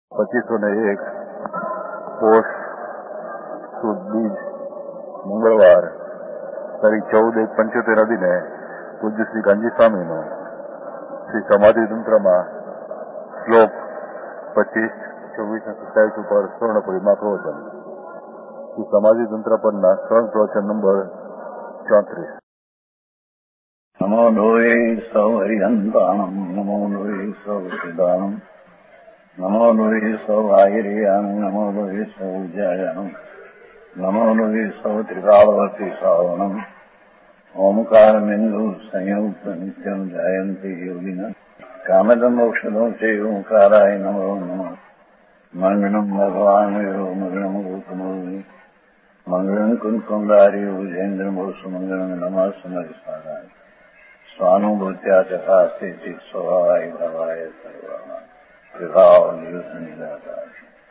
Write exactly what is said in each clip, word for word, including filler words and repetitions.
પચીસો ને એક પોષ સુદ બીજ મંગળવાર તારીખ ચૌદ એક પંચોતેર અધીને પૂજ્ય શ્રી ગાંધી સ્વામીનો શ્રી સમાધિ તંત્રમાં શ્લોક પચીસ છવ્વીસ અને સત્યાવીસ ઉપર સ્વર્ણ પરિમાં પ્રવચન. શ્રી સમાધિ તંત્ર પરના સ્વર્ણ પ્રવચન નંબર ચોત્રીસ. નમો લોહે સૌ હરિહંતાણમ નમો લોહે સૌ સિદ્ધાણમ નમો લોહે સૌ આયર્યાણમ નમો લોહે સૌ જયાણમ નમો લોહે સૌ ત્રિકાળવતી શ્રાવણમ ઓમકાર બિંદુ સંયુક્ત નિત્યમ જાયંતી યોગિના કામદમ મોક્ષદો છે ઓંકારાય નમો નમઃ. મંગળમ ભગવાન મંગળમ ગૌતમોની મંગળમ કુંકુંડારી વિજેન્દ્રમોષ મંગળમ નમઃ સમરિસ્મરાય સ્વાનુભૂત્યા ચકાસ્તે સ્વભાવાય ભવાય સર્વમાં વિભાવ નિયુત નિરાકાર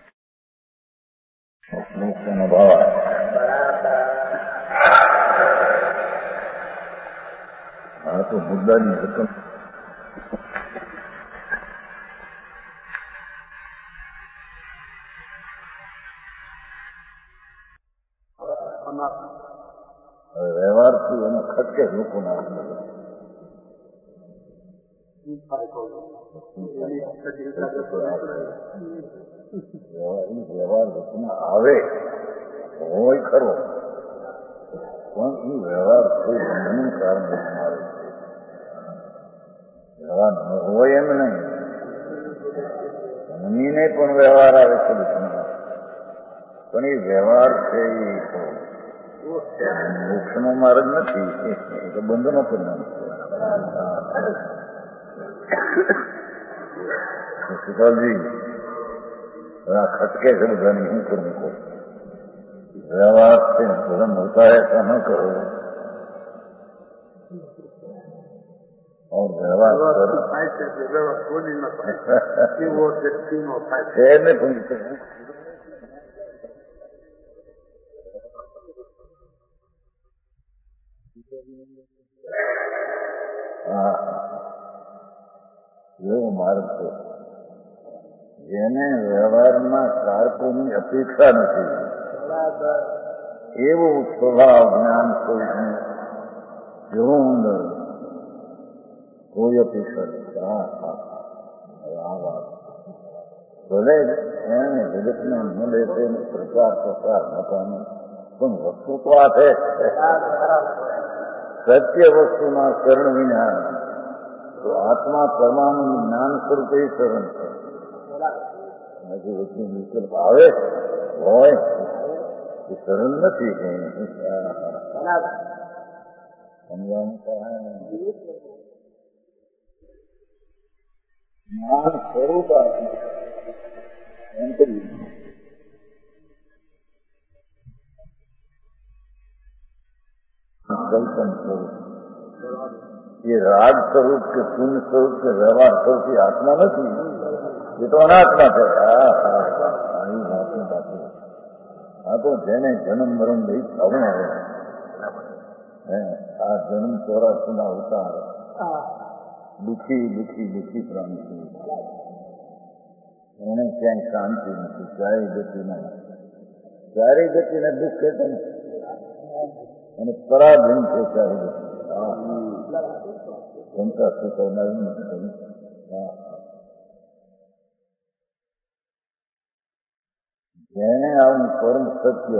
મુક્તનો ભાવ આ તો મુદ્દાની રકમ વ્યવહારથી એને ખટકે લોકો ના વ્યવહાર વચમાં આવે હોય ખરો પણ એ વ્યવહાર કોઈ બંધનું કારણ આવે છે. વ્યવહાર ન હોય એમ નહીં, જમીને પણ વ્યવહાર આવે છે પણ એ વ્યવહાર છે એ મોક્ષનો માર્ગ નથી, એ તો બંધનો પરિણામ છે. સુધાજી આ ખટકે છે બધાની હું કરું કહું व्यवहार से धर्म होता है ऐसा न करो और व्यवहार शहर में पहुंचते हैं એવો માર્ગ છે જેને વ્યવહારમાં કારકોની અપેક્ષા નથી એવો સ્વભાવ જ્ઞાન સ્વરૂપનું જેવું અંદર કોઈ અપેક્ષા નથી. આ વાત ભલે એને જગતને મળે તેને પ્રચાર પ્રસાર નતાનો પણ વસ્તુ તો આ છે સત્ય વસ્તુના શરણ વિના તો આત્મા પરમાણુ જ્ઞાન સ્વરૂપે શરણ છે. એનાથી વચ્ચે વિકલ્પ આવે હોય એ શરણ નથી. સમજાવું જ્ઞાન સ્વરૂપ કલ્પન સ્વરૂપ એ રાગ સ્વરૂપ કે પુણ્ય સ્વરૂપ કે વ્યવહાર સ્વરૂપ એ આત્મા નથી, એ તો અનાત્મા છે. આવી વાતની બાકી આ તો જેને જન્મ મરણ લઈ થવું આવે આ જન્મ ચોરાસી ના અવતાર દુઃખી દુઃખી દુઃખી પ્રાણી છે. એને ક્યાંય શાંતિ નથી, ચારે ગતિના ચારે ગતિને દુઃખ છે ને અને પરાધીન છે ચારે ગતિ. શંકા શું કરનારી નથી. જેને આવું પરમ સત્ય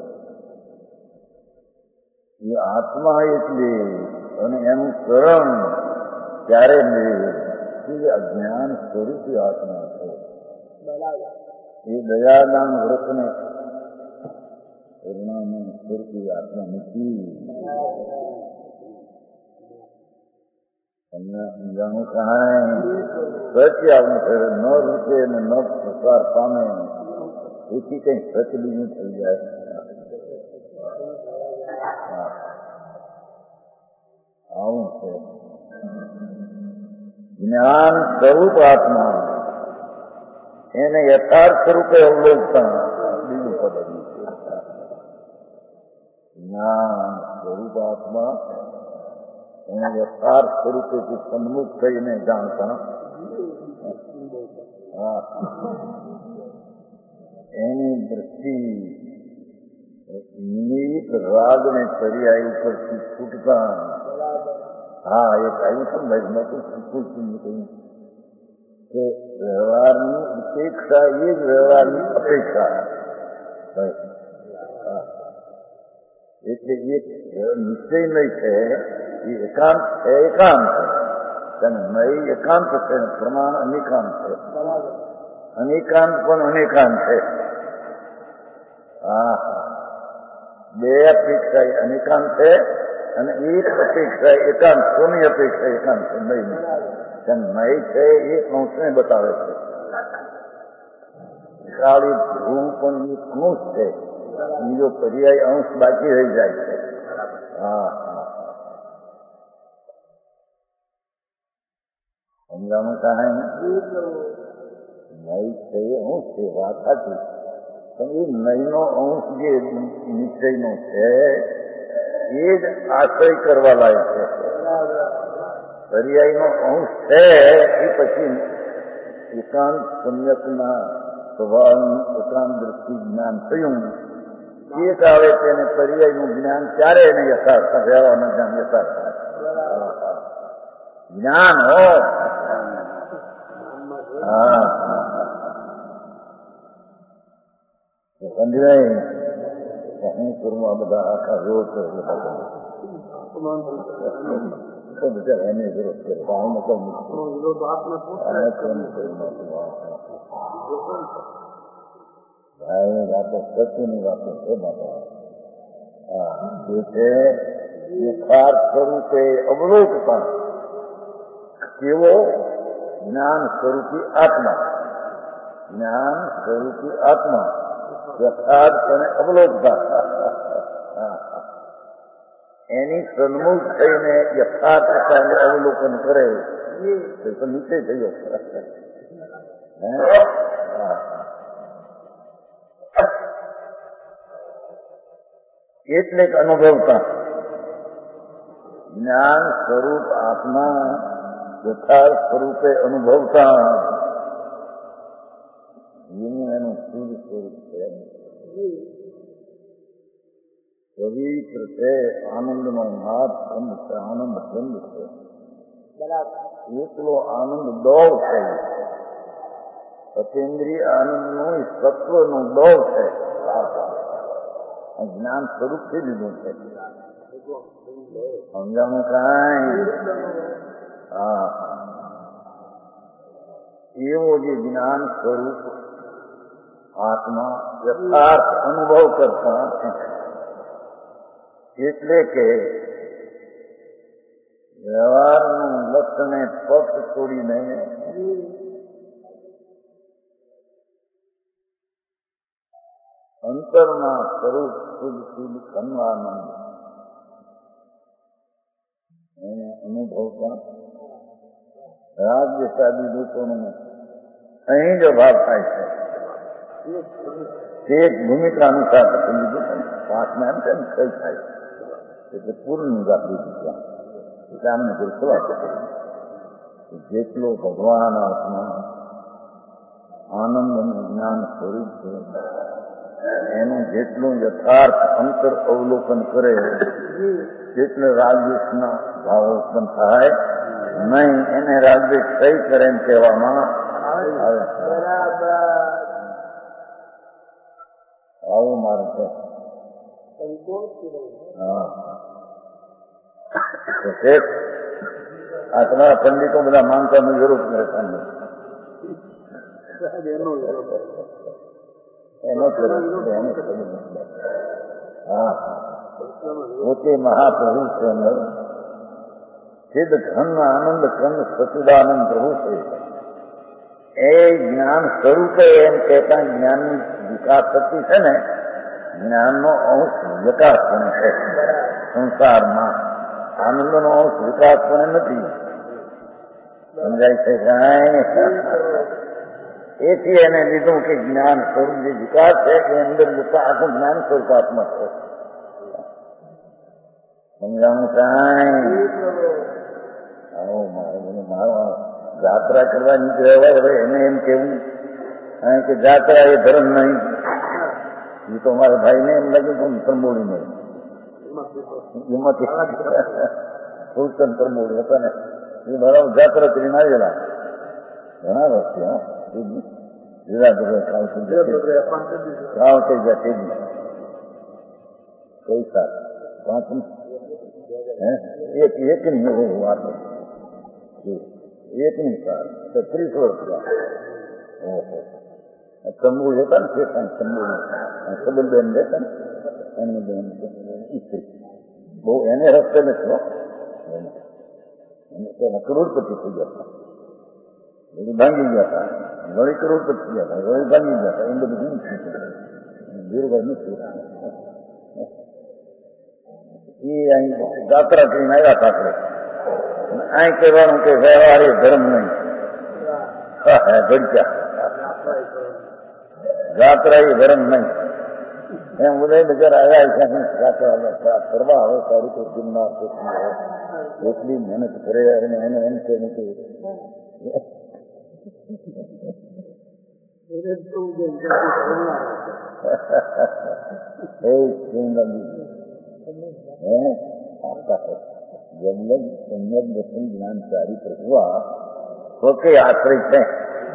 એ આત્મા એટલે અને એનું શરણ ત્યારે લે એ અજ્ઞાન સ્વરૂપી આત્મા છે. એ દયાદાન વ્રતને પરિણામે સ્વરૂપી આત્મા નથી. તમને સમજાણું કાંઈ સત્ય આવું છે ન રૂપે ને ન પ્રસાર પામે એથી કઈ સચ બીજું થઈ જાય. આવું છે જ્ઞાન સ્વરૂપ આત્મા એને યથાર્થ સ્વરૂપે અવલોકતા બીજું પદ છે. જ્ઞાન સ્વરૂપ આત્મા એને યથાર્થ સ્વરૂપેથી સન્મુખ થઈને જાણતા હા એની દ્રષ્ટિ નિમિત્ત રાગ ને પર્યાય ઉપરથી છૂટતા હા એક આવ્યું છે ને નતું સંકુલ કહ્યું કે વ્યવહારની અપેક્ષા એ જ વ્યવહારની અપેક્ષા એટલે એક નિશ્ચય નહીં છે એ એકાંત છે એકાંત અને મય એકાંત છે પ્રમાણ અનેકાંત છે અનેકાંત પણ અનેકાંત છે હા બે અપેક્ષા અનેકાંત છે અને એક અપેક્ષા એકાંત કોની અપેક્ષા એકાંત છે મય મય છે એ અંશને બતાવે છે કાળી ધ્રુવ પણ એક અંશ છે બીજો પર્યાય અંશ બાકી રહી જાય છે હા હા સમજાણું કાંઈ નય છે એ અંશ છે વાત સાચી પણ એ નયનો અંશ જે નિશ્ચયનો છે એ જ આશ્રય કરવા લાયક છે પર્યાયનો અંશ છે એ પછી એકાંત સમ્યકના સ્વભાવનું એકાંત દ્રષ્ટિ જ્ઞાન થયું એ કાળે તેને પર્યાયનું જ્ઞાન ક્યારે એને યથાર્થ વ્યવહારનું જ્ઞાન યથાર્થ જ્ઞાન હો હા સમજાય હું કરું આ બધા આખા રોજ તો બિચારા એને જરૂર છે ભાવને કઈ ભાઈ વાતો સત્યની વાતો છે બાબા હા જે છે યથાર્થ સ્વરૂપે અવલોકતા કેવો જ્ઞાન સ્વરૂપી આત્મા જ્ઞાન સ્વરૂપી આત્મા યથાર્થપણે અવલોકતા એની સન્મુખ થઈને યથાર્થતાને અવલોકન કરે તો નીચે થયો એટલે અનુભવતા જ્ઞાન સ્વરૂપ આત્મા યથાર્થ સ્વરૂપે અનુભવતા એનું એનું શુદ્ધ સ્વરૂપ છે પવિત્ર છે આનંદનો નાદ કંદ છે આનંદ કંદ છે એટલો આનંદ દોર છે અતેન્દ્રિય આનંદનું સત્વનું દોર છે જ્ઞાન સ્વરૂપથી લીધું છે સમજાણું કાંઈ હા એવો જે જ્ઞાન સ્વરૂપ આત્મા યથાર્થ અનુભવ કરતા એટલે કે વ્યવહારનું લક્ષ્યને પક્ષ છોડીને અંતરના સ્વરૂપ શુદ્ધ શુદ્ધ કન્વાનંદ એને અનુભવતા રાજ્ય સાદી દૂતોનું અહીં જ ભાવ થાય છે તે એક ભૂમિકા અનુસાર લીધું પાઠમાં એમ છે ને કઈ થાય એટલે પૂર્ણ રાખી દીધા એટલે આમને ગુરસવા જેટલો ભગવાન આત્મા આનંદ અને જ્ઞાન સ્વરૂપ છે એનું જેટલું યથાર્થ અંતર અવલોકન કરે તેટલે રાજ્યના ભાવ ઉત્પન્ન થાય નહીં એને રાજ્ય કઈ કરે એમ કહેવામાં આવે આવું મારે છે હા આ તમારા પંડિતો બધા માનતાની જરૂર કરે એનો હા પોતે મહાપ્રભુ છે અંદર સિદ્ધ ધન આનંદ કંદ સચિદાનંદ પ્રભુ છે એ જ્ઞાન સ્વરૂપે એમ કહેતા જ્ઞાનની વિકાસ થતી છે ને જ્ઞાનનો અંશ વિકાસ પણ છે સંસારમાં આનંદનો અંશ વિકાસ પણ નથી સમજાય છે કાંઈ એથી એને લીધું કે જ્ઞાન સ્વરૂપ જે વિકાસ છે એ અંદર જતા આખું જ્ઞાન સ્વરૂપાત્મક છે સમજાણું કાંઈ આવો મારે મારો જાત્રા કરવા નીકળ્યા હોય હવે એને એમ કેવું કે જાત્રા એ ધર્મ નહીં. એ તો મારા ભાઈને એમ લાગ્યું પણ તરમોડી નહીં એમાંથી ફૂલચંદ તરમોડી હતા ને એ બરાબર જાત્રા કરીને આવેલા ઘણા વર્ષે હા જુદા જુદા કામ થઈ ગયા થઈ ગયા તેજી કઈ સાર પાંચ એક એક ની વાત એક ની સાર તો ત્રીસ વર્ષ ઓહો તંબુલ હતા ને શેખાન તંબુલ સબલબેન રહેતા ને એમની બેન ઈસ્ત્રી બહુ એને રસ્તે નથી તેના કરોડપતિ થઈ ગયા હતા વળી ભાંગી ગયા હતા વળી કરોડપતિ ગયા હતા વળી ભાંગી ગયા હતા એમ બધું ધીરુભાઈ નથી એ અહીં જાત્રા કરીને આવ્યા પાછળ અહીં કહેવાનું કે વ્યવહાર એ ધર્મ નહીં ગડક્યા જાત્રા એ ધર્મ નહીં એમ બધા બજાર આવ્યા છે જાત્રા કરવા આવે સારું તો ગિરનાર એટલી મહેનત કરે અને એને એમ કે નથી जब लग सम्यक दर्शन ज्ञान चारित्र हुआ तो के आश्रित है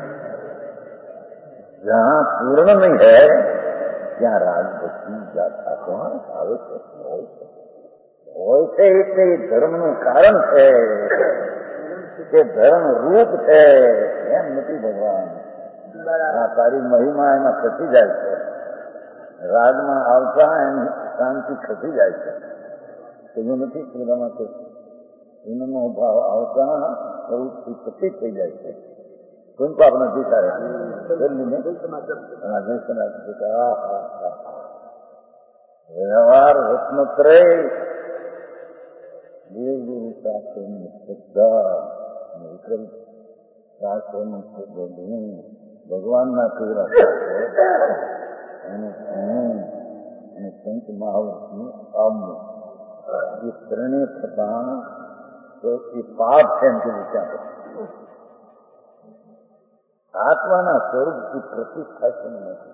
जहाँ पूर्ण नहीं है ત્યાં રાગ ભક્તિ જાતા કોણ આવે છે હોય છે એટલે એ ધર્મનું કારણ છે કે ધર્મ રૂપ છે એમ નથી ભગવાન. આ તારી મહિમા એમાં ખસી જાય છે રાગમાં આવતા એની શાંતિ ખસી જાય છે એવું નથી પૂરામાં તો એનો ભાવ આવતા પ્રવૃત્તિ પતિ થઈ જાય છે કોઈ પાપ નથી થાય વ્યવહાર રત્નત્રય દેવગુરુ શાસ્ત્રોની શ્રદ્ધા વિકલ્પ શાસ્ત્રોનું બધું ભગવાનના કહેવા અને અને સંત મહાવતનું આવવું એ ત્રણે થતા તો એ પાપ છે એમ કે વિચાર આત્માના સ્વરૂપથી પ્રતિષ્ઠ થાય છે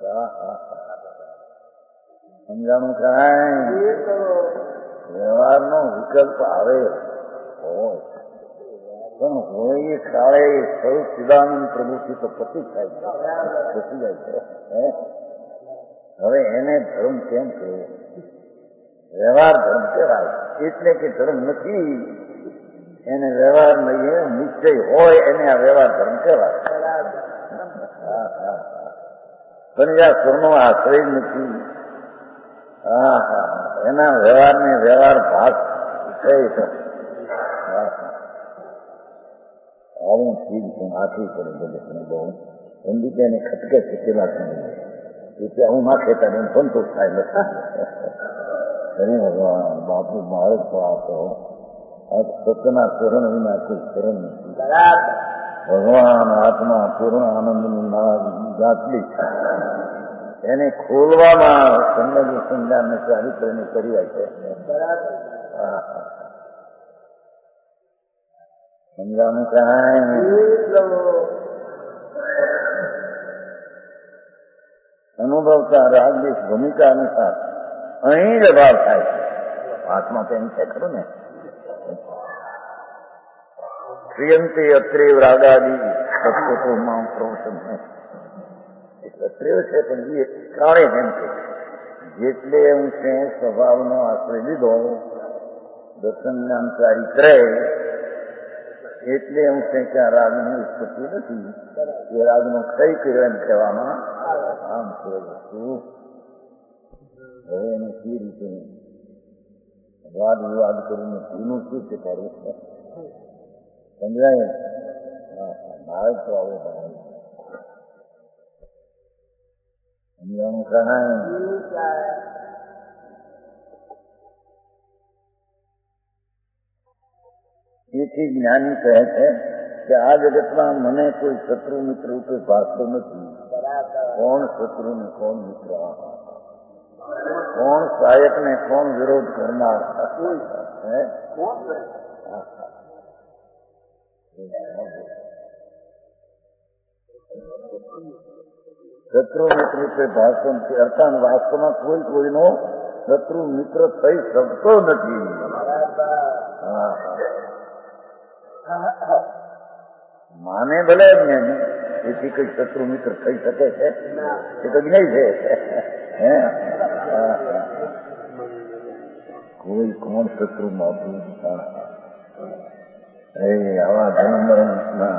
સમજાણું કાંઈ વ્યવહારનો વિકલ્પ આવે હોય પણ હોય એ કાળે સ્વરૂપ ચિદાનંદ પ્રભુથી તો પ્રતિષ્ઠ થાય છે પતી જાય છે. હવે એને ધર્મ કેમ કહેવો? વ્યવહાર ધર્મ કહેવાય એટલે કે ધર્મ નથી એને વ્યવહાર નહીં નિશ્ચય હોય એને આ વ્યવહાર ધર્મ કહેવાય. સ્વનો આશ્રય નથી હા હા એના વ્યવહાર ને વ્યવહાર ભાગ થઈ આવું ચીજ છું આખી પડે જગતને બહુ એમ રીતે એને ખટકે છે પેલા એટલે હું ના ખેતા એમ સંતોષ થાય નથી. હરે ભગવાન બાપુ મારે તો આ કહો સત્યના ચરણ વિના કોઈ ચરણ નથી. ભગવાન આત્મા પૂર્ણ આનંદની જાતલી એને ખોલવામાં સંબંધ સંજ્ઞાનને ચારિત્રને કર્યા છે. સમજાનું કાંઈ અનુભવતા રાગદેશ ભૂમિકા અનુસાર અહીં જ ભાવ થાય છે. આત્મા તેમ છે ખરું ને ક્રિયંતે અત્રે રાગાદી સત્વતો માં પ્રવચન અત્રેવ છે પણ એ કાળે એમ કે જેટલે હું છે સ્વભાવનો આશ્રય લીધો દર્શન જ્ઞાન ચારિત્રે એટલે હું છે કે આ રાગની ઉત્પત્તિ નથી એ રાગનો ક્ષય કર્યો એમ કહેવામાં આમ છે વસ્તુ. હવે એને કઈ રીતે વાદ વિવાદ કરીને ઘીનું શું છે કરવું સમજાય મારે તો આવો ભાવ સમજાણું કાંઈ તેથી જ્ઞાની કહે છે કે આ જગતમાં મને કોઈ શત્રુ મિત્ર રૂપે ભાસતો નથી. કોણ શત્રુ ને કોણ મિત્ર કોણ સહાયક ને કોણ વિરોધ કરનાર શત્રુ મિત્ર તે ભાષણથી અર્થાન વાસ્તવમાં કોઈ કોઈનો શત્રુ મિત્ર થઈ શકતો નથી. માને ભલે જ્ઞાની એથી કઈ શત્રુ મિત્ર થઈ શકે છે? એ તો જ્ઞાય છે. કોઈ કોણ શત્રુ નહોતું. એ આવા જન્મના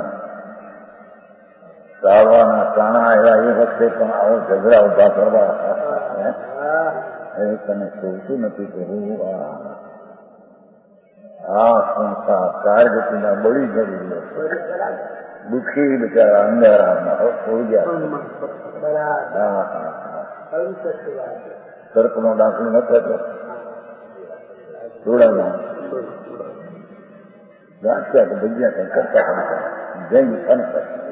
સાવાના કાણા એવા એ વખતે પણ આવો ઝઘડા ઉભા કરવા એ તને જોતું નથી કે હું આ સંસાર કારગતીના બળી જવી દુઃખી બિચારા અંધારામાં હોઈ ગયા. સર્પનો દાખલો નતો જોડાવ્યા ગાંઠ્યા કે ભગ્યા કઈ કરતા કરતા જૈન સંત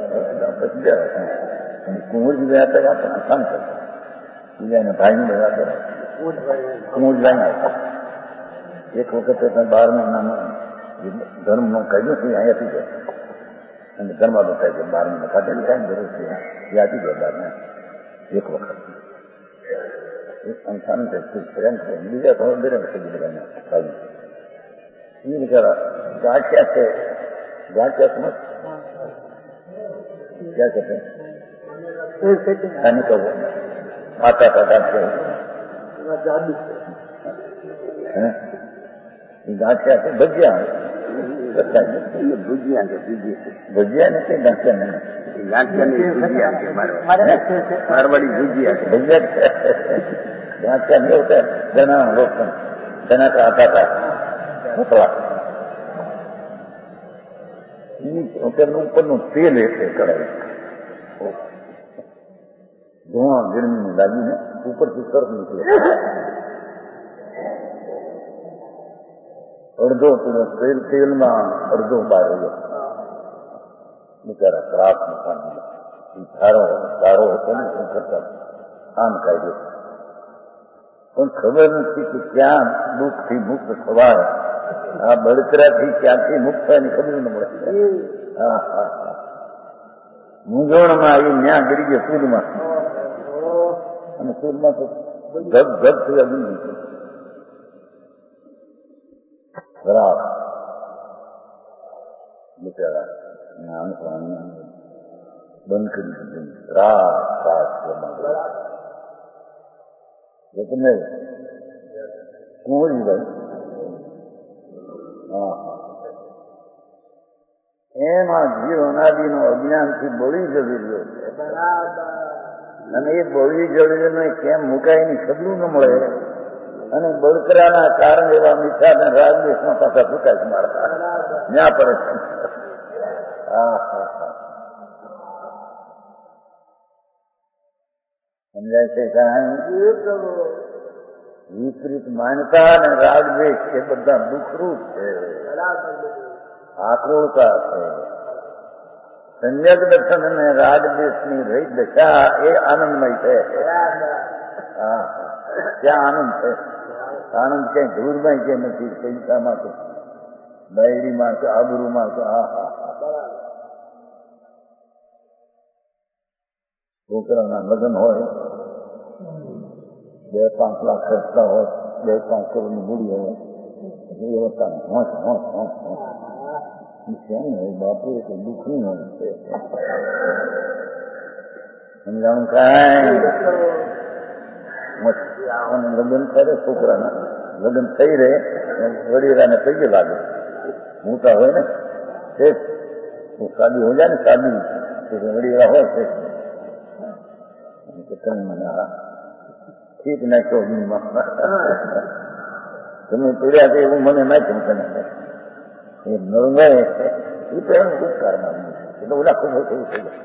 કુંવરજી ગયા હતા આપણા સંત બીજાને ભાઈ ને વાત કુંવરજી એક વખતે બાર મહિનામાં ધર્મ નું કહ્યું છે અહીંયાથી જાય અને ધર્મા બતાવી છે બાર મહિના કાઢેલી કાંઈ જરૂર છે એ આપી જાય બાર ને એક વખત સંસ્થાન બીજા થોડો દરેક થઈ બધાને ભાઈ એ બિચારા ગાંઠ્યા છે ગાંઠ્યા સમજ क्या कहते हैं को माता पिता से गांठिया से भजिया भुजिया भुजिया नहीं गांठिया नहीं गांठिया नहीं भुजिया मारवाड़ी भुजिया भुजिया गांठिया नहीं होता चना रोशन चना का आता था पतला ઉપરનું તેલ એટલે કરાય ધોવા ગરમી લાગીને ઉપરથી સરફ નીકળે અડધો તેલ તેલમાં અડધો બહાર રહ્યો બિચારા ત્રાસ મકાન સારો સારો હતો ને શું કરતા આમ કાઢ્યો પણ ખબર નથી કે ક્યાં દુઃખથી મુક્ત થવાય. આ બળતરાથી ક્યાંથી મુક્ત થાય ને ખબર ન મળે. હા હા હા મૂંઝવણમાં આવી ન્યા ગરી ગયો સૂરમાં અને સૂરમાં તો ધબ ધબ થઈ આવી ખરાબ બિચારા જ્ઞાન સ્વામી બંધ કરી દીધું. ત્રાસ ત્રાસ તમે કુંવરીભાઈ એમાં જીવ અનાદિનો અજ્ઞાનથી બળી જવી રહ્યો છે અને એ બળી જવી કેમ મુકાય એની ખબર ન મળે અને બળતરાના કારણે એવા મીઠા ને રાગદેશમાં પાછા ફૂકાય મારતા ન્યા પડે છે. હા હા હા સમજાય છે કાંઈ? વિપરીત માન્યતા અને રાગદ્વેષ એ બધા દુઃખરૂપ છે, આક્રોળતા છે. સંયક દર્શન અને રાગદ્વેષની રહિત દશા એ આનંદમય છે. હા ક્યાં આનંદ છે? આનંદ ક્યાંય ધૂળમાં કે નથી, પૈસામાં તો ડાયરીમાં કે આબરૂમાં તો હા હા હા છોકરાના લગ્ન હોય, બે પાંચ લાખ ખર્ચતા હોય, બે પાંચ કરોડની મૂડી હોય, એ હોતા હોશ હોશ હોશ હોશ કેમ હોય બાપુ? એ તો દુઃખની હોય છે. સમજાણું કાંઈ? લગ્ન કરે છોકરાના, લગ્ન થઈ રહે વડીરાને પૈકે લાગે, મોટા હોય ને તે શાદી હો જાય ને, શાદી વડીરા હોય છે મને હા ઠીક નાખ્યો તમે પીડ્યા છે એવું મને નાખ્યું તને એ નરમે એ તો એમ ઉપકાર માનું એટલે ઓલા ખૂબ થયું થઈ જાય.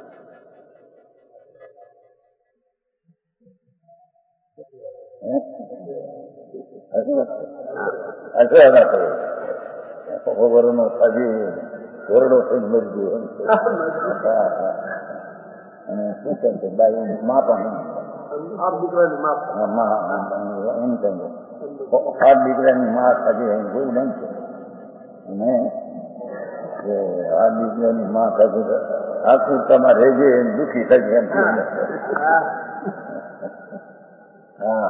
ખબરનો હજી ઘરડો થઈને મરી ગયો અને શું કહે છે બાઈ મા પણ સાત દીકરાની મા થતી જોયું નહીં છે અને આ દીકરાની મા થતી આકૃતામાં રહેજે એમ દુઃખી થઈ એમ હા હા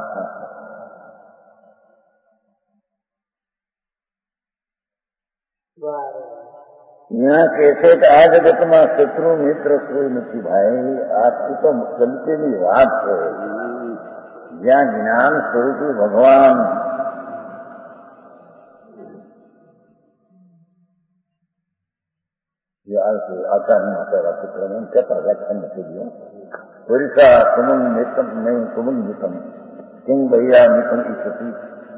यहाँ कहते આ જગતમાં શત્રુ મિત્ર કોઈ નથી ભાઈ. આ તો કલ્પેલી વાત છે. જ્યાં જ્ઞાન સ્વરૂપી ભગવાન આચાર્ય કહેવા પુત્રને એમ કહેતા વ્યાખ્યાન નથી ગયો. ઓરિસ્સા સુમન મિતમ નહીં સુમન મિતમ કિંગ ભૈયા મિતમ ઈચ્છતી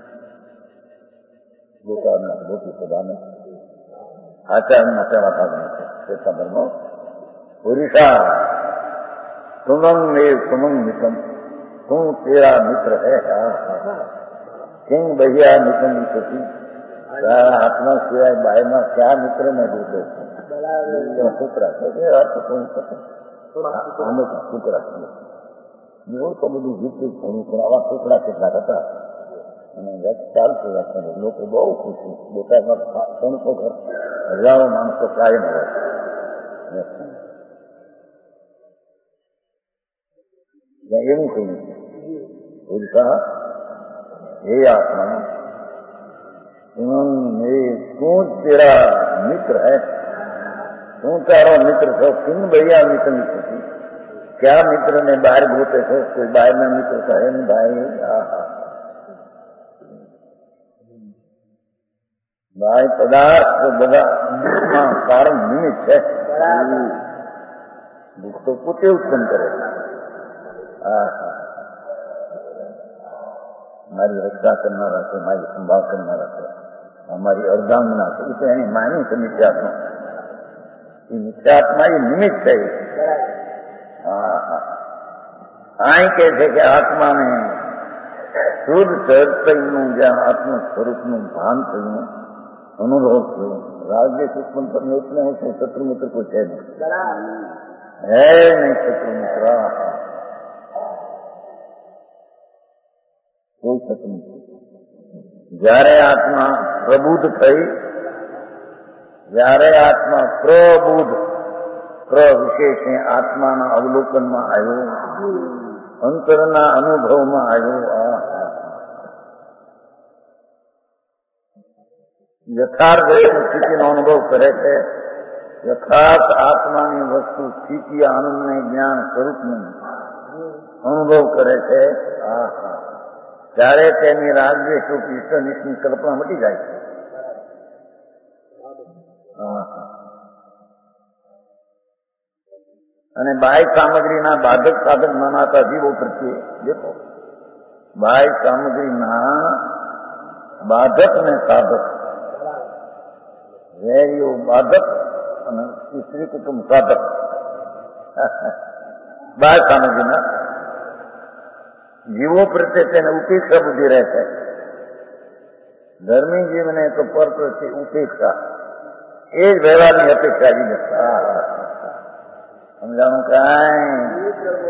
ગોકારના ગોપી સદાને આચાર્યના કહેવા ભાગમાં છે ખબરનો. ઓરિસ્સા સુમન મે સુમન મિતમ તું તેરા મિત્ર હે. કિંગ ભૈયા મિતમ ઈચ્છતી તારા હાથમાં સિવાય બાયમાં ક્યાં મિત્ર ને જોતો છોકરા છોકરા એવું તો બધું વિપરીત થયું પણ આવા છોકરા કેટલાક હતા અને ચાલતું રાખે લોકો બહુ ખુશી. બોટાદમાં ત્રણસો ઘર હજારો માણસો કાયમ હોય. એવું કહ્યું પુરુષા હે આત્મા તું તેરા મિત્ર હૈ. તું તારો મિત્ર છો. કિંગ ભૈયા મિત્ર નથી. ક્યાં મિત્ર ને બહાર ગોતે છો? કોઈ બહાર ના મિત્ર કહે ને ભાઈ. ભાઈ પદાર્થ બધા કારણ નિમિત્ત છે. દુઃખ તો પોતે ઉત્પન્ન કરે. હા હા મારી રક્ષા કરનારા છે, મારી સંભાળ કરનારા છે, અમારી અર્ધાંગના છે. એ તો એની માની છે મિથ્યાત્મા. એ મિથ્યાત્મા એ નિમિત્ત છે. હા હા અહીં કહે છે કે આત્માને શુદ્ધ ચરિત્રનું જ્યાં આત્મ સ્વરૂપનું ભાન થયું, અનુભવ થયો, રાજ્ય ઉત્પન્ન કરને એટલે હું છું. શત્રુ મિત્ર કોઈ છે નહીં. હે નહીં શત્રુ મિત્ર. કોઈ શત્રુ મિત્ર. જયારે આત્મા પ્રબુદ્ધ થઈ, જયારે આત્મા પ્રબુદ્ધ પ્ર વિશેષ આત્માના અવલોકનમાં આવ્યો, અંતરના અનુભવમાં આવ્યો, યથાર્થ સ્થિતિનો અનુભવ કરે છે. યથાર્થ આત્માની વસ્તુ સ્થિતિ આનંદને જ્ઞાન સ્વરૂપનું અનુભવ કરે છે. આ ત્યારે તેની રાજ્ય ઈષ્ટનિષ્ઠની કલ્પના મટી જાય છે. અને બાહ્ય સામગ્રીના બાધક સાધક માનાતા જીવો પ્રત્યે દેખો, બાહ્ય સામગ્રીના બાધક ને સાધક, વેરીઓ બાધક અને સ્ત્રી કુટુંબ સાધક. બાહ્ય સામગ્રીના જીવો પ્રત્યે તેને ઉપેક્ષા બુદ્ધિ રહે છે. ધર્મી જીવને તો પર પ્રત્યે ઉપેક્ષા, એ જ વ્યવહારની અપેક્ષા જીવે. સમજાણું કાંઈ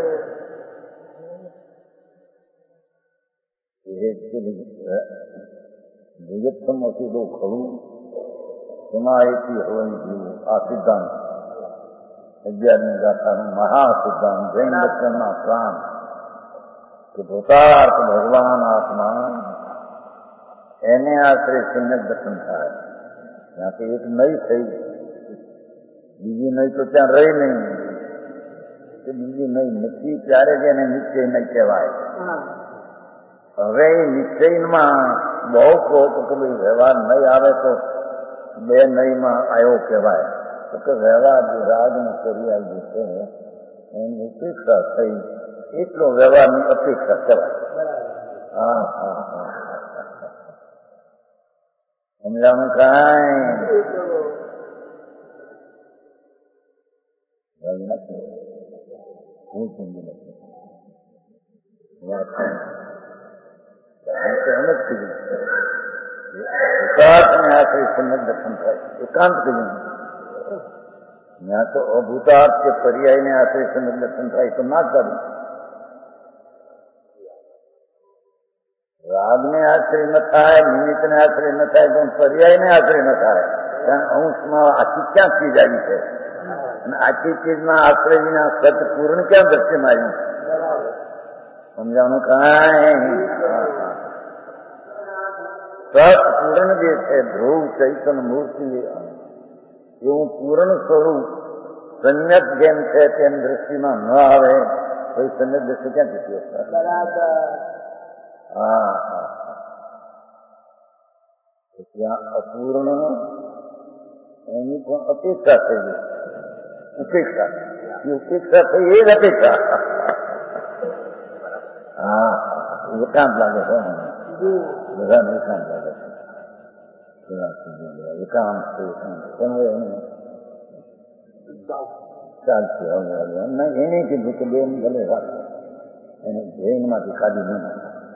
વિગતમાં સીધો ખરું સમાયથી હોવાની જીવું. આ સિદ્ધાંત અગિયારમી ગાથાનું મહા સિદ્ધાંત જૈન દર્શનના પ્રાણ કે ભૂતાર્થ ભગવાન આત્મા એને આશ્રય સમ્યક દર્શન થાય. ત્યાંથી એક નઈ થઈ, બીજી નઈ તો ત્યાં રહી નહીં. બીજી નઈ નથી ત્યારે જ એને નિશ્ચય નહીં કહેવાય. હવે એ નિશ્ચયમાં બહુ કહો તો કે ભાઈ વ્યવહાર નહીં આવે તો બે નહીમાં આવ્યો કહેવાય. તો કે વ્યવહાર જે રાજને કરી જે છે એની અપેક્ષા થઈ, એટલો વ્યવહારની અપેક્ષા કહેવાય. હા હા હા સમજાણું કાંઈ નથી. હું સમજી નથી આશ્રય સમ્યક દર્શન થાય. એકાંત કહ્યું ત્યાં તો અભૂતાર્થ કે પર્યાયને આશ્રય સમ્યક દર્શન થાય તો ના કરવું. રાગને આશ્રય ન થાય, નિમિત્તને આશ્રય ન થાય, પણ પર્યાયને આશ્રય ન થાય. ત્યાં અંશમાં આખી ક્યાં ચીજ આવી છે. અને આખી ચીજમાં આશ્રયના સત પૂર્ણ ક્યાં દ્રશ્યમાં આવ્યું? સમજાવવાનું કાંઈ. સત પૂર્ણ જે છે ધ્રુવ ચૈતન્ય મૂર્તિ એવું પૂર્ણ સ્વરૂપ સમ્યક જેમ છે તેમ દ્રષ્ટિમાં ન આવે તો એ સમ્યક દ્રષ્ટિ ક્યાં જતી હશે? હા હા ત્યાં અપૂર્ણ એની પણ અપેક્ષા થઈ ગઈ. ઉપેક્ષા ઉપેક્ષા થઈ એ જ અપેક્ષા. હા એકાંત લાગે છે બધાને એકાંત લાગે છે. એકાંત ચાલશે હવે એને કીધું કે બેન ભલે રાખે એને જૈનમાંથી કાઢી નહીં.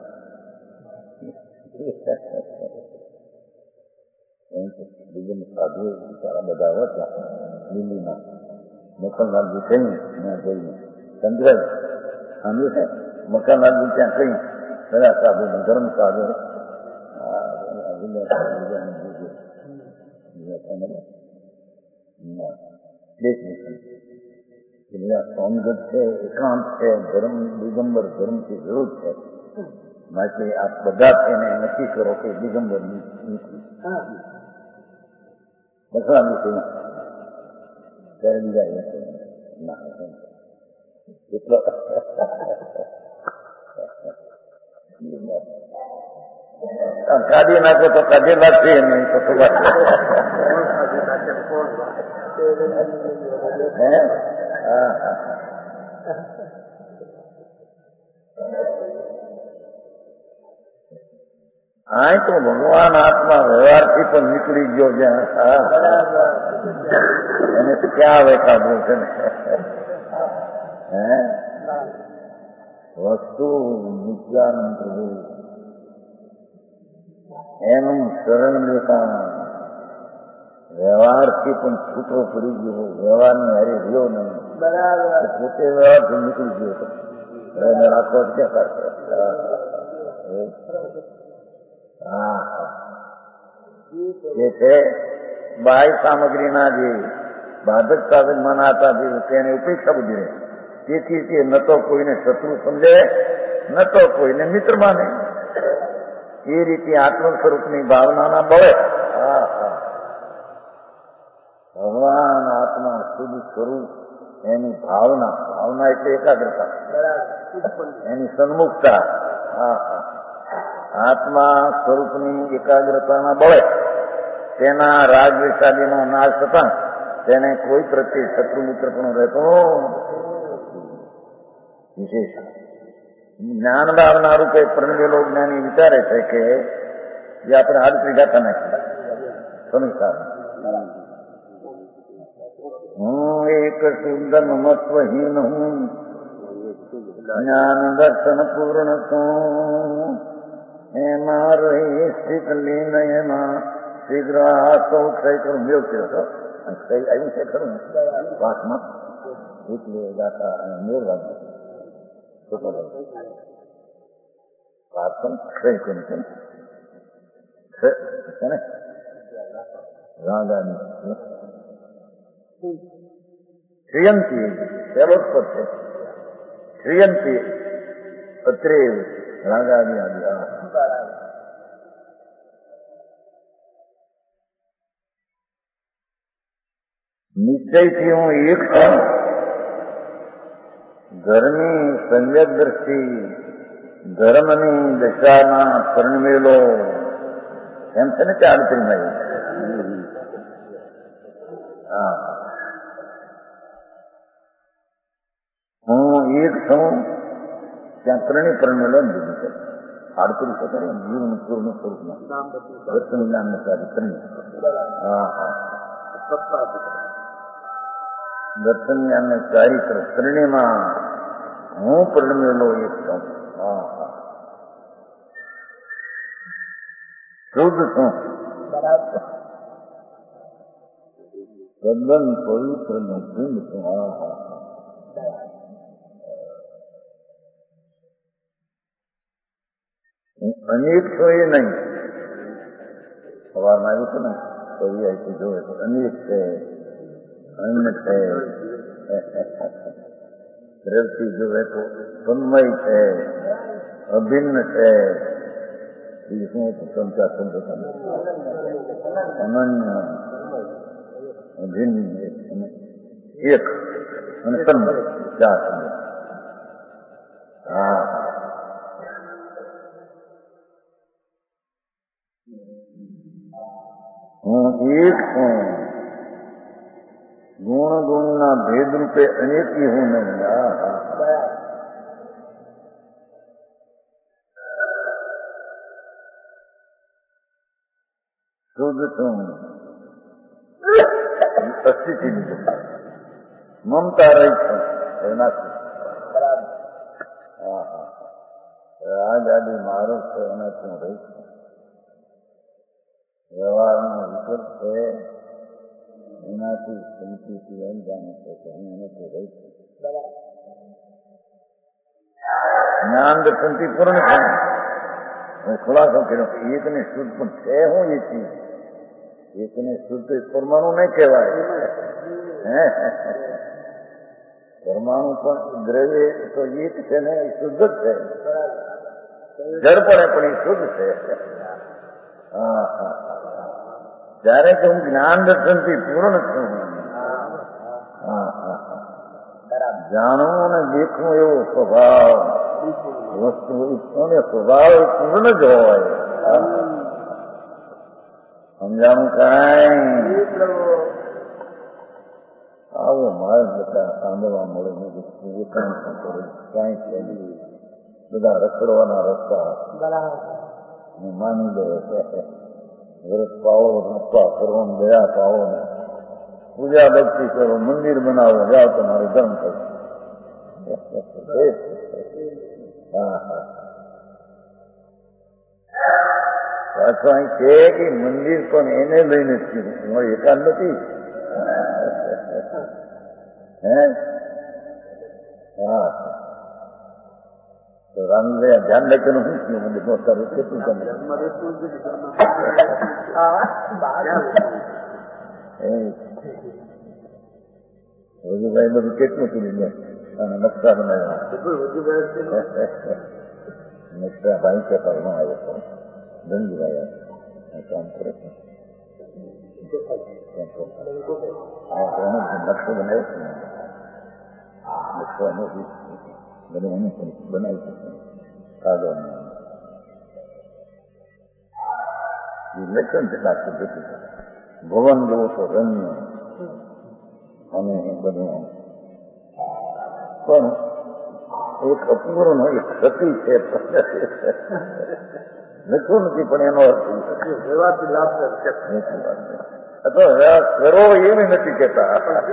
બીજું સાધુ બિચારા બધા હતા દિલ્હીમાં. મકનલાલજી કહ્યું મેં જોયું સમજાય સાંભળ્યું છે. મકનલાલજી ત્યાં કહ્યું બધા સાધુ ધર્મ સાધુ સોનગઢ છે એકાંત છે ધર્મ દિગંબર ધર્મથી વિરુદ્ધ છે. માટે આપ બધા એને નક્કી કરો કે દિગંબર નીકળી બસવાનું કહ્યું ત્યારે બીજા એટલો કાઢી નાખો તો કાઢી નાખશે નહીં તો આ તો ભગવાન આત્મા વ્યવહારથી પણ નીકળી ગયો જ્યાં એને ક્યાં હવે કાઢવું છે ને? હે વસ્તુ નિત્યાનંદ પ્રભુ એનું શરણ લેતા વ્યવહારથી પણ છૂટો પડી ગયો. વ્યવહારની હારે રહ્યો નહીં પોતે વ્યવહારથી નીકળી ગયો હતો. એને રાખો ક્યાં કરશે? હા એ છે બાહ્ય સામગ્રીના જે બાધક સાધક મનાતા જે તેને ઉપેક્ષા બધી રહે. તેથી તે ન તો કોઈને શત્રુ સમજે ન તો કોઈને મિત્ર માને. એ રીતે આત્મ સ્વરૂપની ભાવનાના બળે હા હા ભગવાન આત્મા શુદ્ધ સ્વરૂપ એની ભાવના ભાવના એટલે એકાગ્રતા એની સન્મુખતા. હા હા આત્મા સ્વરૂપની એકાગ્રતાના બળે તેના રાગ વિષાદીનો નાશ થતા તેને કોઈ પ્રત્યે શત્રુ મિત્ર પણ રહેતો વિશેષ જ્ઞાન ભાવના રૂપે પરણવેલો જ્ઞાની વિચારે છે કે જે આપણે આડત્રી ગાતા નાખી સમીક્ષા હું એક શુદ્ધ મમત્વહીન હું જ્ઞાન દર્શન પૂર્ણ છું એમાં રહી સ્થિત લીન એમાં શીઘ્ર સૌ ક્ષય કરું મેળ થયો હતો. ક્ષય આવ્યું છે ખરું વાસમાં એટલે ગાતા અને મેળ વાગ્યું પ્રાર્થન ક્ષય કર્યું છે ને રાગાની શ્રીયંતી પહેલો જ પદ છે. શ્રીયંતી અત્રે રાગાની આદિ નિશ્ચયથી હું એક છું. ધર્મની સંયક દ્રષ્ટિ ધર્મની દશાના પરણવેલો એમ છે ને કે આડત્રીમાં હા હું એક છું ત્યાં ત્રણેય પરણવેલો દીધું છે. આડત્રીસ છે જીવન પૂર્ણ સ્વરૂપમાં દર્શન જ્ઞાન સારી ત્રણેય હા હા દર્શન જ્ઞાન ચારિત્ર ત્રણેયમાં હું પરણવેલો એક છું. હા હા શુદ્ધ છું તદ્દન પવિત્ર નું પિંડ છું. હા હા અનેક છો એ નહીં. સવારમાં આવ્યું છે ને કવિ આથી જોવે તો અનેક છે અન્ય છે, દ્રષ્ટિ જોવે તો તન્મય છે, અભિન્ન છે. એ શું સંચાર સમજો અનન્ય, અભિન્ન એક અને તન્મય ચાર સમજો. હા હું એક છું, ગુણ ગુણના ભેદ રૂપે અનેકી હું નહીં. શુદ્ધ છું, અસ્થિતિ લીધું, મમતા રહી છું એનાથી. હા હા રાજ આદિ મારો છે એનાથી હું રહી છું. વ્યવહારનો વિકલ્પ છે એનાથી સંસ્કૃતિ એમ જાણે છે કે હું એનાથી રહી છું. જ્ઞાન દર્શનથી પૂર્ણ છે. ખુલાસો કર્યો કે એકને શુદ્ધ પણ છે. હું એ ચીજ એકને શુદ્ધ પરમાણુ નહીં કહેવાય. પરમાણુ પણ દ્રવ્ય તો એક છે ને, એ શુદ્ધ જ છે. જળ પડે પણ એ શુદ્ધ છે. હા હા જ્યારે કે હું જ્ઞાન દર્શનથી પૂર્ણ છું. હા હા જાણવું અને દેખવું એવો સ્વભાવ વસ્તુ સ્વભાવ પૂર્ણ જ હોય. સમજાવું કાંઈ આવો મારે બધા સાંભળવા મળે નથી. કાંઈ છે બધા રખડવાના રસ્તા માની દે. વ્રત પાળો, નફા કરો, દયા પાળો ને પૂજા ભક્તિ કરો, મંદિર બનાવો, જાઓ તમારે ધર્મ કરો. હા હા પાછું અહીં છે કે મંદિર પણ એને લઈને જ કીધું, તમારે એકાદ નથી. હે હા તો રામદયા ધ્યાન રાખીને શું થયું? મંદિર નો તારું કેટલું તમે રજુભાઈ બધું કેટલું કીધું અને નકશા બનાવ્યા. નકશા ભાઈ કહેતા ન આવ્યો ધનજીભાઈ કામ કરે છે. નકશો બનાવ્યો છે. નકશો બધું અમે બનાવી શકીએ કાગળ લક્ષણ છે. લાગતું જતું ભવન જેવો તો રમ્ય અને બધું પણ એક અપૂર્ણ એક સતી છે. લખ્યું નથી પણ એનો અર્થ કરો એવી નથી કેતા.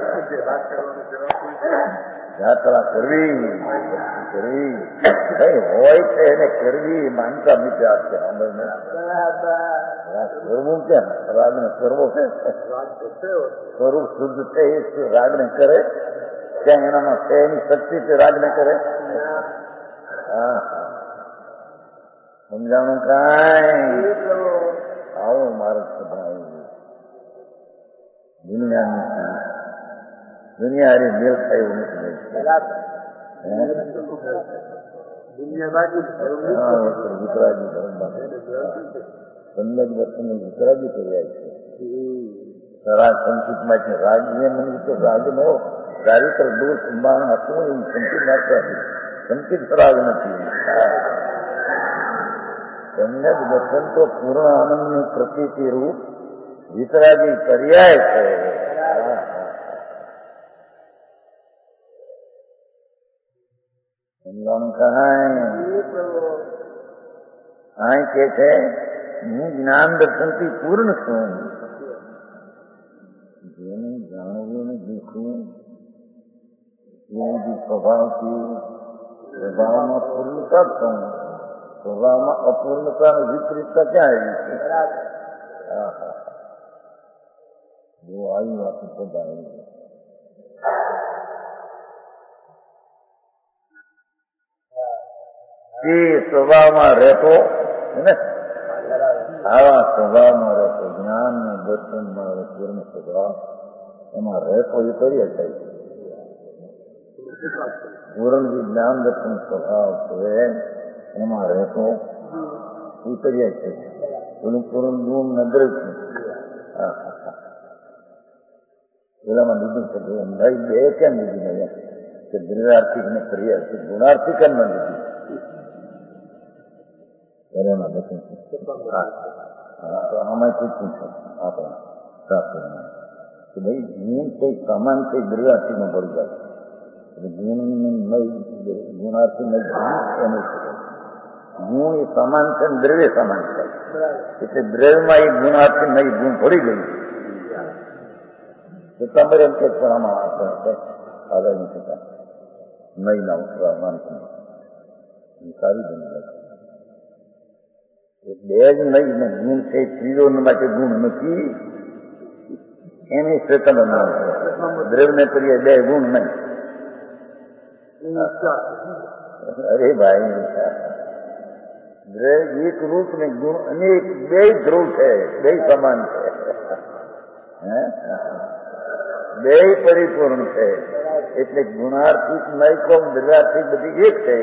યાત્રા કરવી કરવી કઈ હોય છે એને કરવી માનતા વિચાર છે. કરવું કેમ? રાગને કરવો છે. સ્વરૂપ શુદ્ધ છે એ રાગને કરે ક્યાં એનામાં છે એની શક્તિ છે રાગને કરે. હા સમજાણું કાંઈ આવો માર્ગ સભાઈ દુનિયાની દુનિયા હારી મેળ થાય એવું નથી. વિતરાજી પંદર વર્ષની વિતરાજી કર્યા છે. રાગ સંકિતમાં છે. રાગ નિયમ તો રાગ નો ચારિત્ર દૂર સંભાવના હતું એવું સંકિત માત્ર સંકિત રાગ નથી. એમને જ દર્શન તો પૂર્ણ આનંદની પ્રતીતિ રૂપ વિતરાજી પર્યાય છે. અહીં કે છે હું જ્ઞાન દર્શનથી પૂર્ણ છું. જેને જાણવું ને દેખવું એવી સ્વભાવથી સ્વભાવમાં પૂર્ણતા જ છું. સ્વભાવમાં અપૂર્ણતા અને વિપરીતતા ક્યાં આવી છે? જો આવી વાત બધા આવી એ સ્વભાવમાં રહેતો ને આવા સ્વભાવમાં રહેતો જ્ઞાન ને દર્શનમાં પૂર્ણ સ્વભાવ એમાં રહેતો એ કરીએ થાય પૂરણ જ્ઞાન દર્શન સ્વભાવ છે એમાં રહેતો એ કરીએ છે પેલું પૂરણ ગુણ ન દ્રવ્ય પેલામાં લીધું છે ભાઈ બે કેમ લીધી નહીં કે દ્રવ્યાર્થિક ને ક્રિયાર્થિક ગુણાર્થિક એમ ન લીધી એમાં લખ્યું છે હા તો આમાં પૂછવું છે આપણે શાસ્ત્રમાં કે ભાઈ ગુણ કોઈ સમાન કોઈ દ્રવ્યાર્થિકમાં પડી જાય ગુણ ગુણાર્થી નહીં એનું ગુણ એ સમાન છે ને દ્રવ્ય સમાન છે એટલે દ્રવ્યમાં એ ગુણાર્થી નહીં ગુણ પડી ગયું તમારે એમ કે પણ આમાં આગળ નથી થતા નહીં ના ઉઠવા માનતું સારી બની બે જ નહીં ને ગુણ છે ત્રીજો માટે ગુણ નથી એની શ્રેતન દ્રવ્ય ને કરીએ બે ગુણ નહીં અરે ભાઈ દ્રવ્ય એક રૂપ ને ગુણ અનેક બે ધ્રુવ છે બે સમાન છે બે પરિપૂર્ણ છે એટલે ગુણાર્થિક નૈકોમ દ્રવ્યાર્થિક બધી એક છે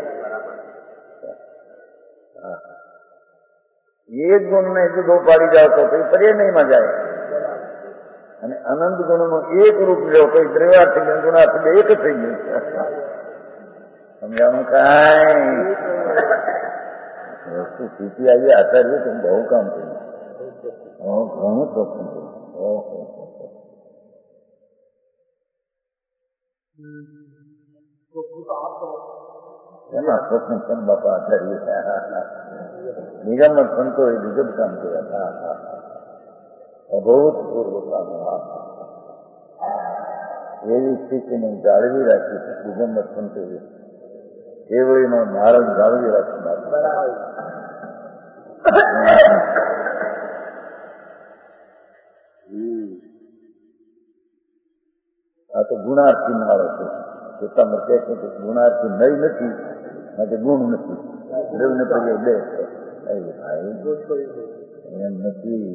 એક ગુણ ને જુદો પાડી જાવ તો કઈ પર્ય નહીં માં જાય અને અનંત ગુણ નું એક રૂપ લ્યો કઈ દ્રવ્યાર્થિક ગુણાર્થિક એક થઈ ગયું સમજાવું કાંઈ વસ્તુ સ્થિતિ આવી આચાર્ય તો બહુ કામ કર્યું ઘણું પ્રશ્ન કર્યું ઓહો એમાં પ્રશ્ન છે બાપા આચાર્ય નિગમત સંતો એ બીજું કામ કર્યા હતા અભૂતપૂર્વ કામ એવી સ્થિતિને જાળવી રાખી દિગંબર સંતો કેવળીનો માર્ગ જાળવી રાખી આ તો ગુણાર્થી મારો છે તમે કહે છે કે ગુણાર્થી નહીં નથી માટે ગુણ નથી દ્રવ્ય કરીએ બે એમ નથી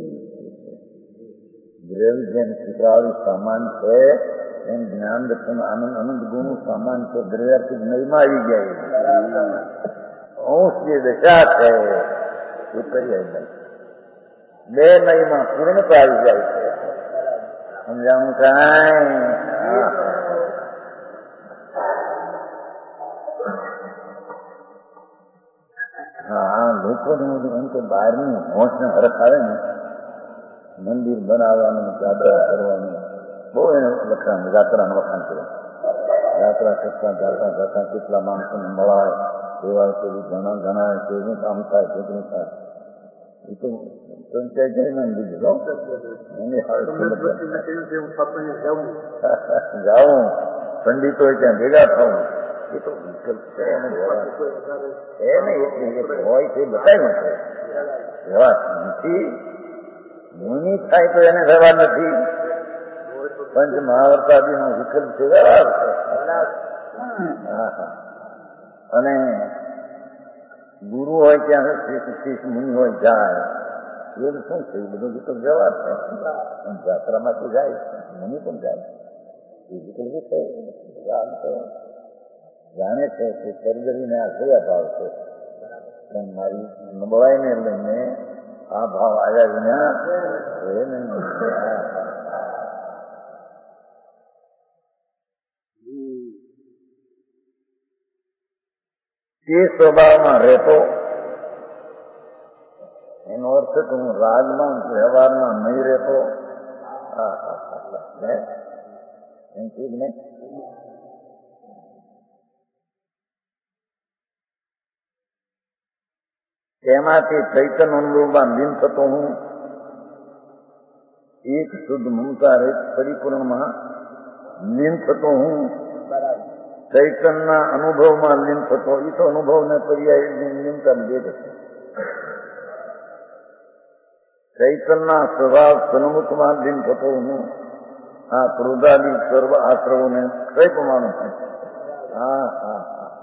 દ્રવ્ય જેમ શીખવાડી સામાન છે એમ જ્ઞાન દર્શન આનંદ અનંત ગુણ સામાન છે દ્રવ્યાર્થિક નહીમાં આવી જાય અંશ જે દશા છે એ કરીએ નહીં બે નહીમાં પૂર્ણતા આવી જાય છે સમજાવું કાંઈ હા લોકોને એમ કે બહારની હોંશને હરખ આવે ને મંદિર બનાવવાનું યાત્રા કરવાનું બહુ એને લખાણ યાત્રાનું વખાણ કરે યાત્રા કરતા જાતા જાતા કેટલા માણસોને મળાય એવા કેવી ઘણા ઘણા કેવું કામ થાય કેટલું થાય એ તો પંચાયત જઈને દીધું જાઉં પંડિતો ત્યાં ભેગા થવું એ તો વિકલ્પ છે એને એને એટલી હોય છે બતાવ્યું છે વ્યવહાર નથી મુનિ થાય તો એને વ્યવહાર નથી પંચ મહાવર્તાદી નો વિકલ્પ છે વ્યવહાર અને ગુરુ હોય ત્યાં શિષ્ય મુનિ હોય જાય એ શું છે એ બધું વિકલ્પ વ્યવહાર છે યાત્રામાં તો જાય મુનિ પણ જાય એ વિકલ્પ છે જાણે છે કે સર્જરીને આ કયા ભાવ છે પણ મારી નબળાઈને લઈને આ ભાવ આવ્યા વિના એ નહીં એ સ્વભાવમાં રહેતો એનો અર્થ કે હું રાજમાં વ્યવહારમાં નહીં રહેતો એમ ઠીક નહીં તેમાંથી ચૈતન્ય અનુભવમાં લીન થતો હું એક શુદ્ધ મમતા એક પરિપૂર્ણમાં લીન થતો હું ચૈતનના અનુભવમાં લીન થતો એ તો અનુભવને પર્યાય લીનતા ભેદ છે ચૈતનના સ્વભાવ સન્મુખમાં લીન થતો હું આ ક્રોધાદી સર્વ આશ્રવોને કઈ પ્રમાણે હા હા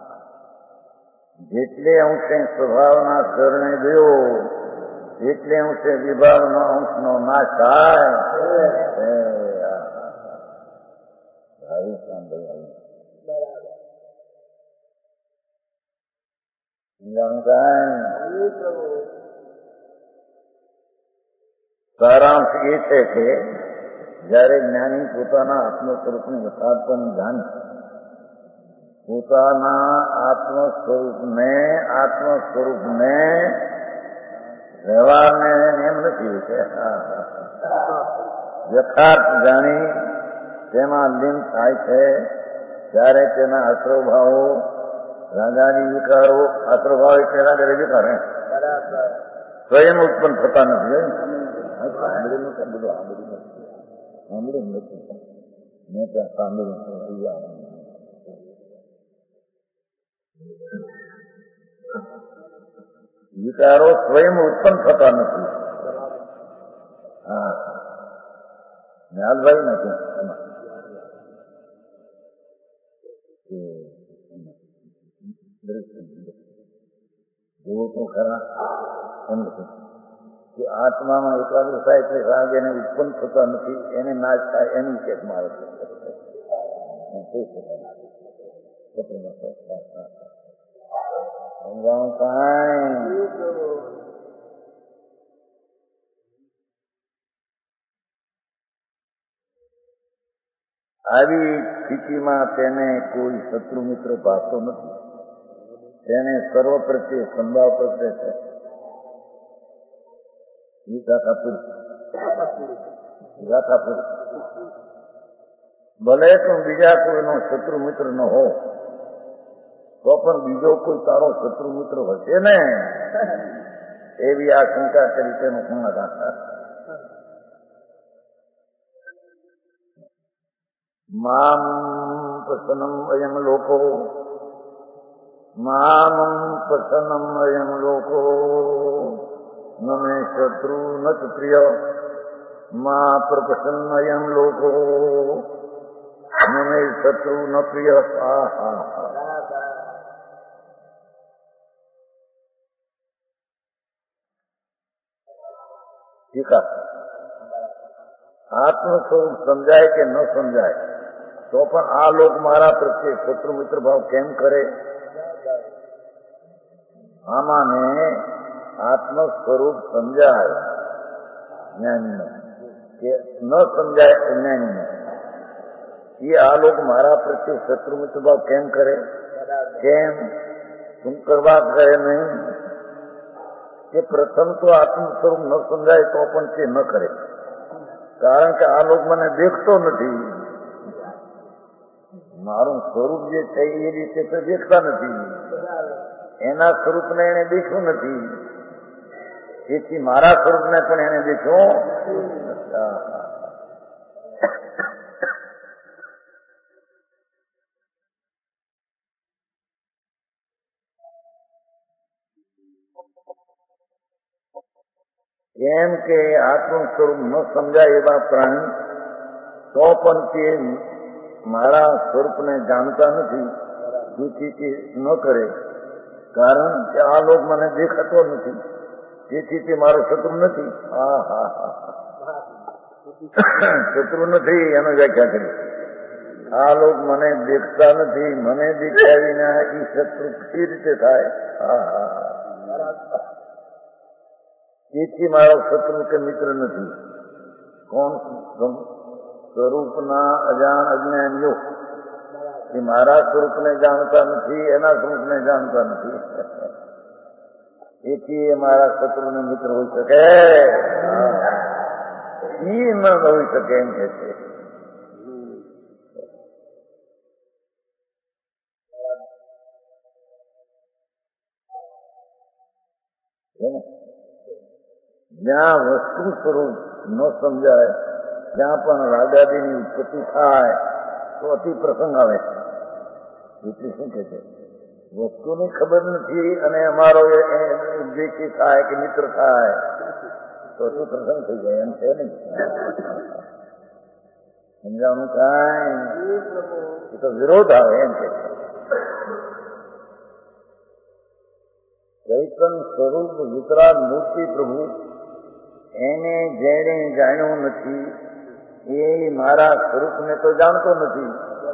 જેટલે અંશે સ્વભાવના શરણે ગયો એટલે અંશે વિભાવનો અંશનો નાશ થાય ભાઈ સાંભળવાનું સારાંશ એ છે કે જયારે જ્ઞાની પોતાના આત્મ સ્વરૂપની યથાર્થપણ જાણે, પોતાના આત્મ સ્વરૂપને આત્મ સ્વરૂપને વ્યવહારને એમ નથી કે યથાર્થ જાણી તેમાં લીન થાય છે, ત્યારે તેના અસ્ત્રભાવો રાજાની વિકારો અસ્ત્રભાવ તેના ઘરે વિકાર સ્વયં ઉત્પન્ન થતા નથી. સાંભળેલું છે બધું સાંભળ્યું નથી, સાંભળ્યું નથી, મેં ત્યાં સાંભળ્યું. વિકારો સ્વયં ઉત્પન્ન થતા નથી. હા ન્યાલભાઈ નથી જોવું તો ખરા એમ નથી કે આત્મામાં એકાગ્ર થાય એટલે રાગ એને ઉત્પન્ન થતા નથી, એને નાશ થાય એની ચેક મારે આવી સ્થિતિમાં તેને કોઈ શત્રુ મિત્ર ભાગતો નથી, તેને સર્વ પ્રત્યે સંભાવ પ્રત્યે છે. ભલે તું બીજા કોઈનો શત્રુ મિત્ર ન હો તો પણ બીજો કોઈ તારો શત્રુ મિત્ર હશે ને એવી આશંકા કરી તેનું સમાધાન. મામ પ્રસન્નમ અયમ લોકો મામ પ્રસન્નમ અયમ લોકો ન મે શત્રુ ન ચ પ્રિય મા પ્રસન્ન અયમ લોકો ન મે શત્રુ ન પ્રિય. ઠીક આત્મ સ્વરૂપ સમજાય કે ન સમજાય તો પણ આ લોક મારા પ્રત્યે શત્રુ મિત્ર ભાવ કેમ કરે? આમાંને આત્મ સ્વરૂપ સમજાય જ્ઞાની કે ન સમજાય અજ્ઞાની એ આ લોક મારા પ્રત્યે શત્રુ મિત્ર ભાવ કેમ કરે? કેમ શું કરવા કરે નહીં? કે પ્રથમ તો આત્મ સ્વરૂપ ન સમજાય તો પણ તે ન કરે, કારણ કે આ લોક મને દેખતો નથી. મારું સ્વરૂપ જે છે એ રીતે તો દેખતા નથી, એના સ્વરૂપને એને દેખ્યું નથી, તેથી મારા સ્વરૂપને પણ એને દેખ્યું. કેમ કે આત્મ સ્વરૂપ ન સમજાય એવા પ્રાણી તો પણ તે મારા સ્વરૂપને જાણતા નથી, જેથી તે ન કરે, કારણ કે આ લોક મને દેખાતો નથી, તેથી તે મારો શત્રુ નથી. હા હા હા શત્રુ નથી એનો વ્યાખ્યા કરી. આ લોક મને દેખતા નથી, મને દેખ્યા વિના એ શત્રુ કઈ રીતે થાય? હા હા તેથી મારો શત્રુ કે મિત્ર નથી. કોણ? સ્વરૂપના અજાણ અજ્ઞાનીઓ એ મારા સ્વરૂપને જાણતા નથી, એના સ્વરૂપને જાણતા નથી, એથી એ મારા શત્રુને મિત્ર હોઈ શકે એ ન હોઈ શકે એમ કે છે. જ્યાં વસ્તુ સ્વરૂપ ન સમજાય ત્યાં પણ રાગાદીની ઉત્પત્તિ થાય તો અતિ પ્રસંગ આવે. એટલે શું કે છે? વસ્તુની ખબર નથી અને અમારો દ્વેષી થાય કે મિત્ર થાય તો અતિ પ્રસંગ થઈ જાય એમ છે નહીં. સમજાવવાનું કાંઈ એ તો વિરોધ આવે એમ છે. ચૈતન સ્વરૂપ વિતરાગ મૂર્તિ પ્રભુ એને જેણે જાણ્યું નથી એ મારા સ્વરૂપને તો જાણતો નથી,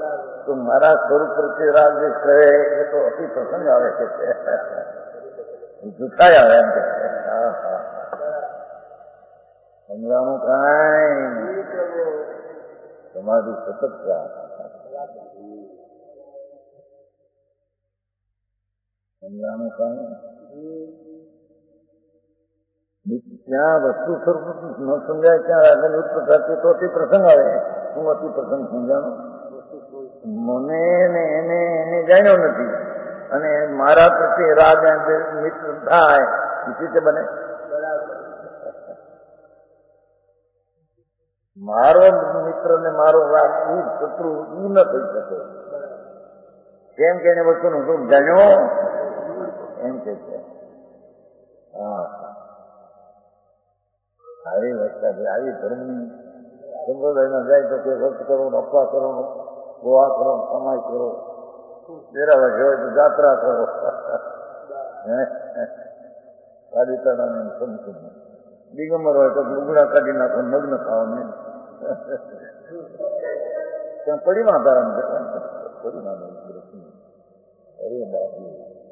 તો મારા સ્વરૂપ પ્રત્યે રાગ દ્વેષ કરે એ તો અતિ પ્રસંગ આવે છે, જૂઠાય આવે એમ કે સમજાણું કાંઈ તમારી સતત સમજાણું કાંઈ ત્યાં વસ્તુ સ્વરૂપ ન સમજાય ત્યાં આગળ ઉત્પત્તિ તો અતિ પ્રસંગ આવે. શું અતિ પ્રસંગ સમજાણું? મને ને એને એને જાણ્યો નથી અને મારા પ્રત્યે રાગ મિત્ર થાય રીતે બને. મારો મિત્ર ને મારો રાગ એ શત્રુ એ ન થઈ શકે. કેમ કે એને વસ્તુનું શું જાણ્યો એમ કે છે. હા આવી વસ્તા છે. આવી ધર્મની સંપ્રદાયમાં જાય તો કે વર્ત કરો, અપવા કરો, ગોવા કરો, કમાઈ કરો, દેરાવા હોય તો જાત્રા કરો, સાડીતાણા સમજું દિગંબર હોય તો લુગડા કાઢી નાખો, મગ્ન ખાઓ ને ત્યાં પડીમાં ધારણ કરવાનું. પડીમાં અરે બાપુ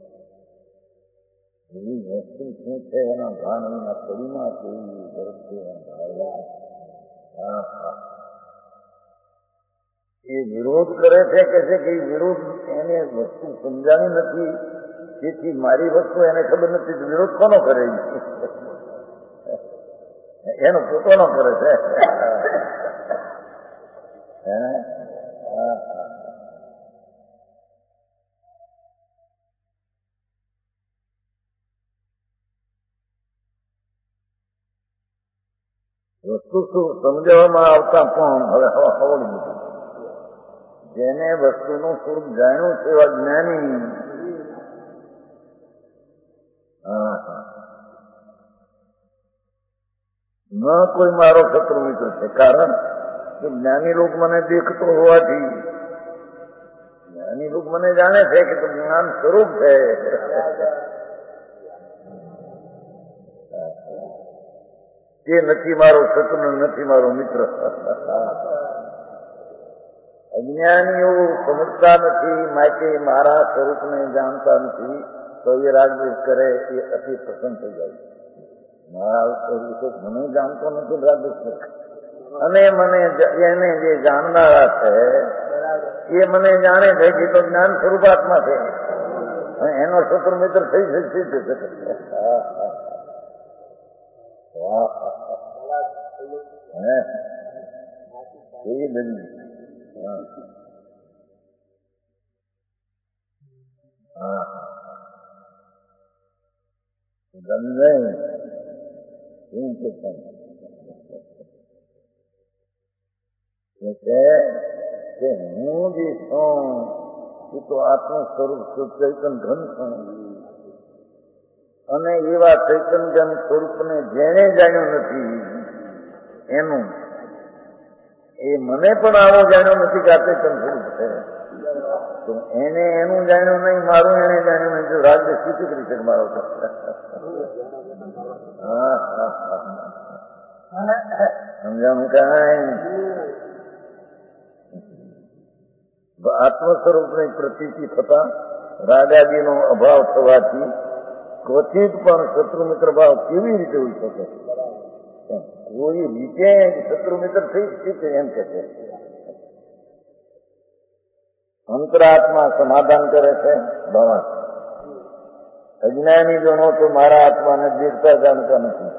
એવી વસ્તુ શું છે એના ભાન એના પડીમાં કેવી વસ્તુ એ વિરોધ કરે છે કે છે કે વિરોધ એને વસ્તુ સમજાવી નથી, તેથી મારી વસ્તુ એને ખબર નથી. વિરોધ કોનો કરે? એનો પોતાનો કરે છે. વસ્તુ શું સમજાવવામાં આવતા પણ હવે આવડું નથી. જેને વસ્તુનું સ્વરૂપ જાણ્યું છે એવા જ્ઞાની ન કોઈ મારો શત્રુ મિત્ર છે. કારણ કે જ્ઞાની લોક મને દેખતો હોવાથી જ્ઞાની લોક મને જાણે છે કે જ્ઞાન સ્વરૂપ છે. તે નથી મારો શત્રુ, નથી મારો મિત્ર. અજ્ઞાનીઓ સમજતા નથી, માટે મારા સ્વરૂપને જાણતા નથી, તો એ રાગદ્વેષ કરે એ અતિ પ્રસન્ન થઈ જાય. મારા સ્વરૂપ મને જાણતો નથી, રાગદ્વેષ કરે. અને મને એને જે જાણનારા છે એ મને જાણે છે કે તો જ્ઞાન સ્વરૂપાત્મા છે, એનો શત્રુ મિત્ર થઈ શકે. એ બધી હા ગમે શું છે કે હું જે છું એ તો આત્મ સ્વરૂપ ચૈતન ઘન છું અને એવા ચૈતન ઘન સ્વરૂપને જેને જાણ્યું નથી એનું એ મને પણ આવો જાણ્યો નથી કે આ ચૈતન સ્વરૂપ છે. તો એને એનું જાણ્યું નહીં, મારું એને જાણ્યું નહીં. જો રાગદ્વેષ સ્થિતિ કરી શકે મારો. હા હા હા સમજાણું કાંઈ? આત્મ સ્વરૂપની પ્રતીતિ થતા રાગાદીનો અભાવ થવાથી ક્વચિત પણ શત્રુ મિત્ર ભાવ કેવી રીતે હોઈ શકે? કોઈ રીતે શત્રુ મિત્ર થઈ શકે એમ કે છે. અંતરાત્મા સમાધાન કરે છે ભગવાન. અજ્ઞાની જણો તો મારા આત્માને દેખતા જાણતા નથી.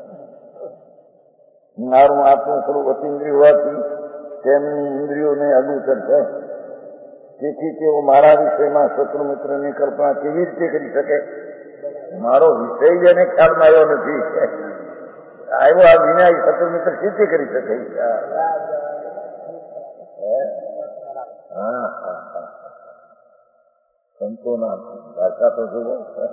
મારું આત્મ સ્વરૂપ અતિન્દ્રિય હોવાથી તેમની ઇન્દ્રિયોને અગોચર છે. તેથી તેઓ મારા વિષયમાં શત્રુ મિત્રની કલ્પના કેવી રીતે કરી શકે? મારો વિષય જેને ખ્યાલમાં આવ્યો નથી, આવ્યો આ વિના શત્રુ મિત્ર સ્થિતિ કરી શકે. હા હા હા સંતોના ભાષા તો જુઓ.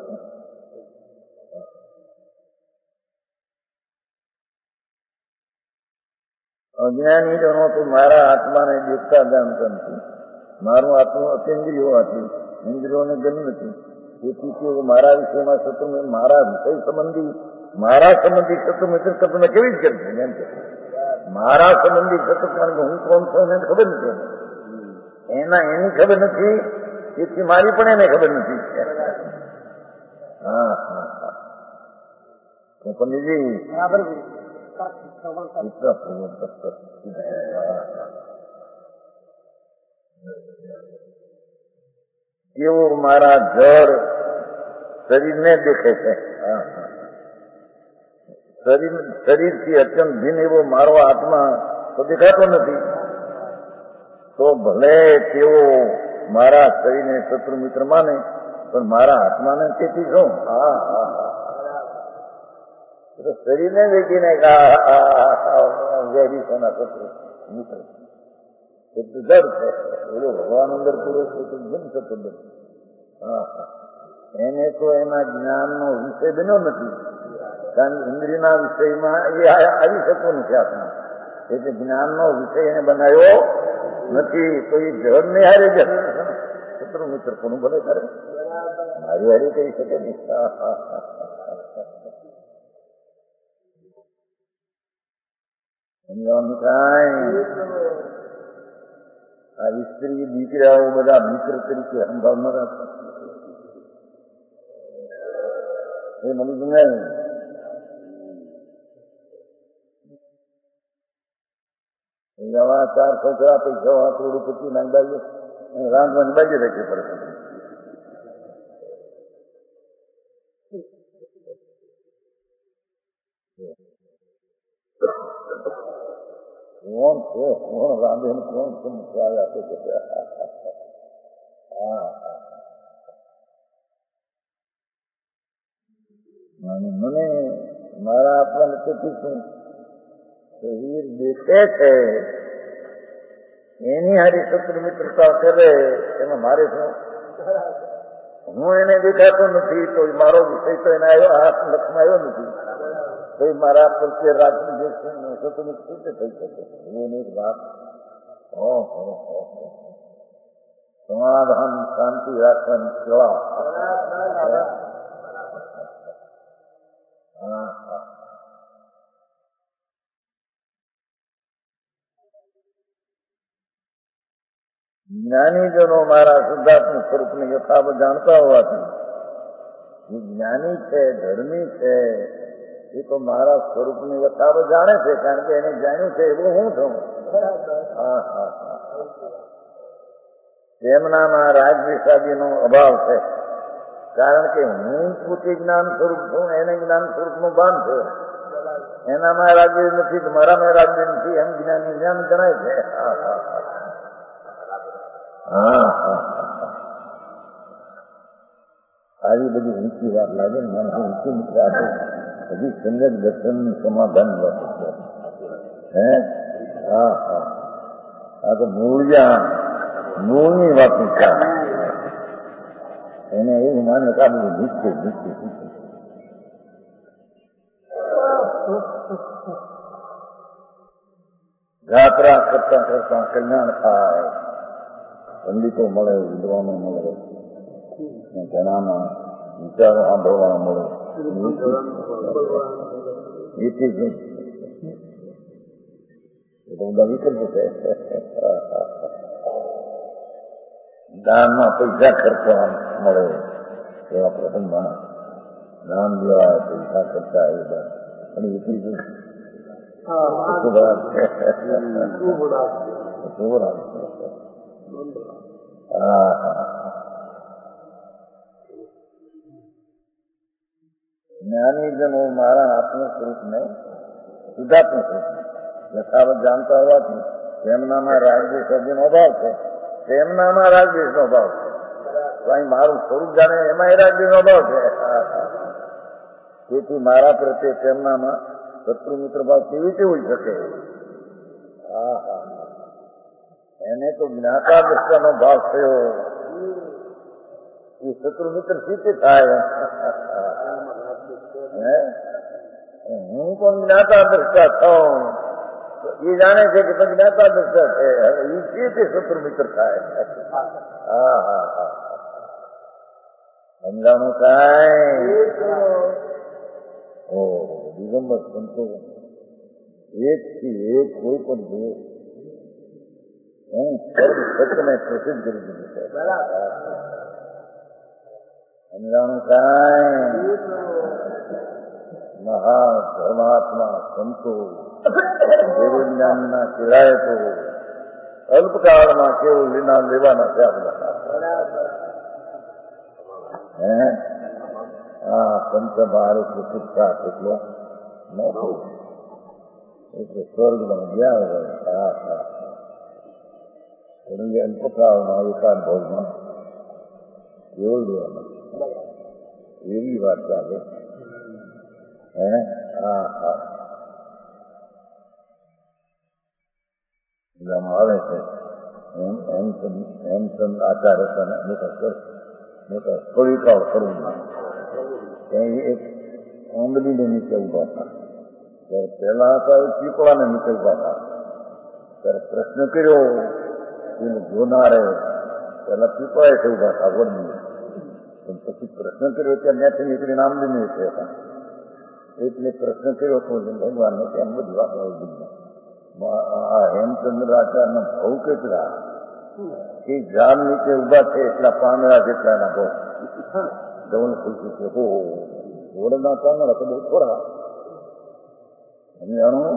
અજ્ઞાની જણો તો મારા આત્માને દેખતા જાણતા નથી. મારું આત્મા અતિન્દ્રિય હોવાથી ઇન્દ્રિયોને ગમ્યું નથી. તેથી તેઓ મારા વિષયમાં શત્રુ મારા વિષય સંબંધી મારા સંબંધી શત્રુ મિત્ર કલ્પના કેવી જ કરશે? એમ કે મારા સંબંધી શત્રુ કારણ કે હું કોણ છું એને ખબર નથી. એના એની ખબર નથી, એથી મારી પણ એને ખબર નથી. હા હા હા પંડિતજી કેવું મારા ઘર શરીરને દેખે છે. શરીર શરીરથી અત્યંત ભિન્ન એવો મારો આત્મા તો દેખાતો નથી. તો ભલે તેઓ મારા શરીરને શત્રુ મિત્ર માને, પણ મારા આત્માને તેથી શું? હા હા હા શરીરને દેખીને વેરી સોના શત્રુ મિત્ર એ તો ડર છે. એનો ભગવાન અંદર પૂરો છે તો જમ થતો ડર. હા હા એને તો એના જ્ઞાનનો વિષય બન્યો નથી, કારણ કે ઇન્દ્રિયના વિષયમાં એ આવી શકતો નથી આત્મા. એટલે જ્ઞાનનો વિષય એને બનાવ્યો નથી. તો એ જળને હારે જ શત્રુ મિત્ર કોનું ભલે કરે, મારી હારી કહી શકે નહીં. સમજાવવાનું કાંઈ આ સ્ત્રી દીકરાઓ બધા મિત્ર તરીકે સંભાવ ન રાખે. એ મને સમજાય નવા ચાર છોકરા પૈસા થોડું પછી નાખી બાજુ રાંધવાની બાજુ રાખવી પડે. કોણ છે કોણ રાંધે કોણ સમજાવે આપે છે. હા મને મારા આપવાને તેથી શું શરીર દેખે છે એની હારી શત્રુ મિત્રતા કરે એમાં મારે શું? હું એને દેખાતો નથી તો મારો વિષય તો એને આવ્યો હાથ લક્ષમાં આવ્યો નથી તો મારા પ્રત્યે રાખી જે શત્રુ મિત્ર થઈ શકે એની એક વાત. સમાધાન શાંતિ રાખવાની સેવા. હા હા જ્ઞાનીજનો મારા શુદ્ધાત્મ સ્વરૂપને યથાવત જાણતા હોવાથી જે જ્ઞાની છે ધર્મી છે એ તો મારા સ્વરૂપને યથાવત જાણે છે, કારણ કે એને જાણ્યું છે એવું હું છું. હા હા હા તેમનામાં રાગદ્વેષાદીનો અભાવ છે, કારણ કે હું પોતે જ્ઞાન સ્વરૂપ છું, એને જ્ઞાન સ્વરૂપનું ભાન છે. એનામાં રાગદ્વેષ નથી તો મારામાં રાગદ્વેષ નથી, એમ જ્ઞાની જ્ઞાન જણાય છે. હા હા હા હા આવી બધી ઊંચી વાત લાગે ને મને ઊંચી મિત્ર આપે હજી સંગત દર્શન સમાધાન વાત હે. હા હા આ તો મૂળિયા મૂળની વાત નીકળે એને એવું માને કે આ બધું નીચે નીચે નીચે યાત્રા કરતા કરતા કલ્યાણ થાય. પંડિતો મળે, વિદ્વાનો મળે, ઘણાના વિચારો સાંભળવા મળે. એથી જ એ તો બધા વિકલ્પ છે. દાનમાં પૈસા ખર્ચવા મળે એવા પ્રસંગમાં દાન દેવા પૈસા ખર્ચા એ બધા અને એટલી જ જ્ઞાનીજનો મારા આત્મ સ્વરૂપને શુદ્ધાત્મ સ્વરૂપ યથાવત જાણતા હોવાથી તેમનામાં રાગદ્વેષનો અભાવ છે. તેમનામાં રાગદ્વેષનો અભાવ છે. અહીં મારું સ્વરૂપ જાણે એમાં રાગદ્વેષનો અભાવ છે. તેથી મારા પ્રત્યે તેમનામાં શત્રુ મિત્ર ભાવ કેવી રીતે હોઈ શકે? હા હા એને તો જ્ઞાતા દ્રષ્ટાનો ભાવ થયો એ શત્રુ મિત્ર સ્થિતિ થાય. હું પણ જ્ઞાતા દ્રષ્ટા થઉં એ જાણે છે કે જ્ઞાતા દ્રષ્ટા છે, હવે એ છે શત્રુ મિત્ર થાય. હા હા હા સમજાણું કાંઈ? ઓ દિગંબર સંતો એક થી એક કોઈ પણ જોઈએ હું સર્વ સત્યને પ્રસિદ્ધ કરી દીધું છે. સમજાણું કાંઈ મહા ધર્માત્મા સંતો દેવજ્ઞાનના કિરાયતો અલ્પકાળમાં કેવું લીના લેવાના છે આપણા. હે આ પંચ ભારત પુસ્તક એટલો મોટો એટલે સ્વર્ગમાં ગયા હોય. હા હા એનું અલ્પકાળમાં એકાદ ભોગમાં કેવું લેવાના એવી વાત ચાલે. હે હા હા આવે છે હેમચંદ આચાર્ય હતા ને મોટા મોટા કવિતાઓ કરવું એક આંબલીને નીચે ઉભા હતા. ત્યારે પહેલા હતા એ પીપળાને નીચે ઉભા હતા. ત્યારે પ્રશ્ન કર્યો એને જોનારે પહેલા પીપળા છે ઉભા હતા વડની. પછી પ્રશ્ન કર્યો ત્યાં ત્યાંથી નીકળીને આંબલીને નીચે હતા. એટલે પ્રશ્ન કર્યો તો ભગવાનને ત્યાં બધી વાત આવી. આ હેમચંદ્ર આચાર્યના ભાવ કેટલા કે ઝાડ નીચે ઉભા છે એટલા પાંદડા જેટલાના ભાવ ધવલ ખુશી છે. હો વડના પાંદડા તો બહુ થોડા. સમજાણું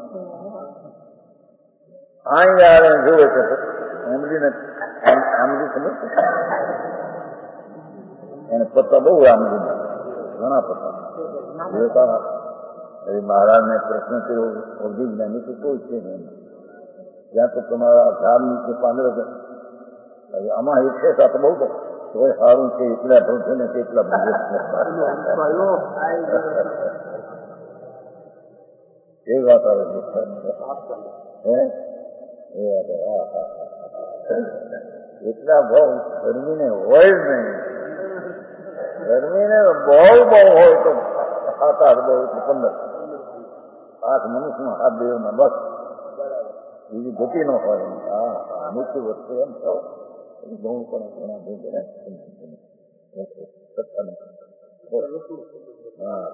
અહીં આવે જોવે છે આંબલીને આંબલી સમજ એને પત્તા બહુ આંબલીના ઘણા પત્તા જોતા. મહારાજને પ્રશ્ન કર્યો અભિજ્ઞાની તો કોઈ છે નહીં. જ્યાં તો તમારા ઝાડ નીચે પાંદડો આમાં એક છે તો બહુ તો તોય સારું છે એટલા ઢોંચે ને કેટલા બંધ એ વાત આવે હે એ વાત હા હા એટલા ભાવ ગરમીને હોય જ નહીં. ગરમીને બહુ બહુ હોય તો સાત આઠ બહુ પંદર આઠ મનુષ્યનો હાથ દેવના બસ બીજી ગતિ ન હોય. હા હા મૃત્યુ વસ્તુ એમ થયો બહુ પણ ઘણા ભેગા હા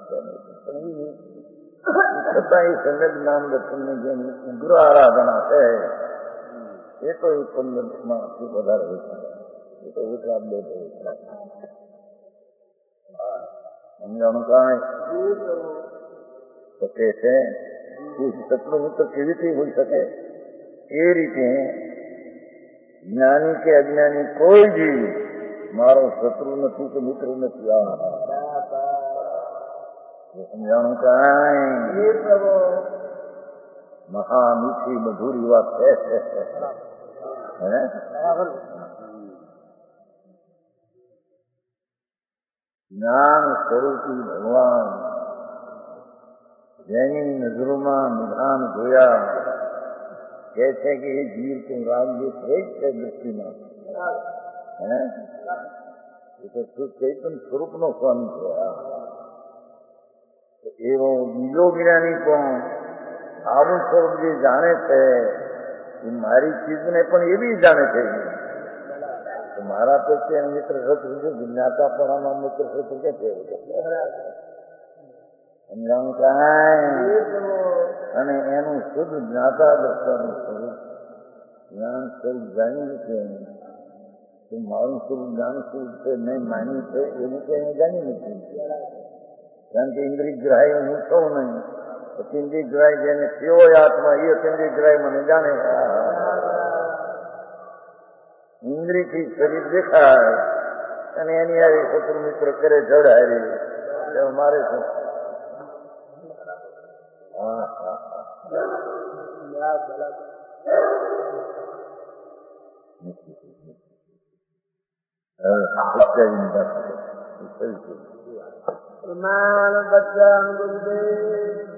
છતાં એ સંગત જ્ઞાન દર્શનની જેમ ઉગ્ર આરાધના છે એ તો એ પંદરમાંથી વધારે હોય છે. એ તો વિકરામ બે વિકરામ સમજાણું કાંઈ તો કે છે શત્રુ મિત્ર કેવીથી હોઈ શકે. એ રીતે જ્ઞાની કે અજ્ઞાની કોઈ જીવ મારો શત્રુ નથી કે મિત્ર નથી. આ સમજાણું કાંઈ મહા મીઠી મધુરી વાત છે. હે જ્ઞાન સ્વરૂપી ભગવાન જેની નજરોમાં નિધાન જોયા કહે છે કે એ જીવ તો રાજ્ય શ્રેષ્ઠ છે દૃષ્ટિમાં. હે એ તો ચૈતન સ્વરૂપનો સ્વામી છે. એવો બીજો જ્ઞાની પણ આવું સ્વરૂપ જે જાણે છે એ મારી ચીજને પણ એવી જાણે છે. મારા તો છે મિત્ર શત્રુ છે જ્ઞાતા પણ આમાં મિત્ર શત્રુ કે છે સમજાણું કાંઈ. અને એનું શુદ્ધ જ્ઞાતા દર્શન સ્વરૂપ જ્ઞાન સ્વરૂપ જાણ્યું છે મારું સ્વરૂપ જ્ઞાન સ્વરૂપ છે નહીં માન્યું છે એનું કઈ એને જાણી નથી. કારણ કે ઇન્દ્રિય ગ્રાહ્ય હું છું નહીં. પછી ઇન્દ્રિય ગ્રાહ્ય જેને કેવો આત્મા એ ઇન્દ્રિય ગ્રાહ્ય મને જાણે. ઇન્દ્રિયથી શરીર દેખાય અને એની આવી શત્રુ મિત્ર કરે જડાય મારે છે. હા હા પ્રમાણ બચ્ચા ગુરુદેવ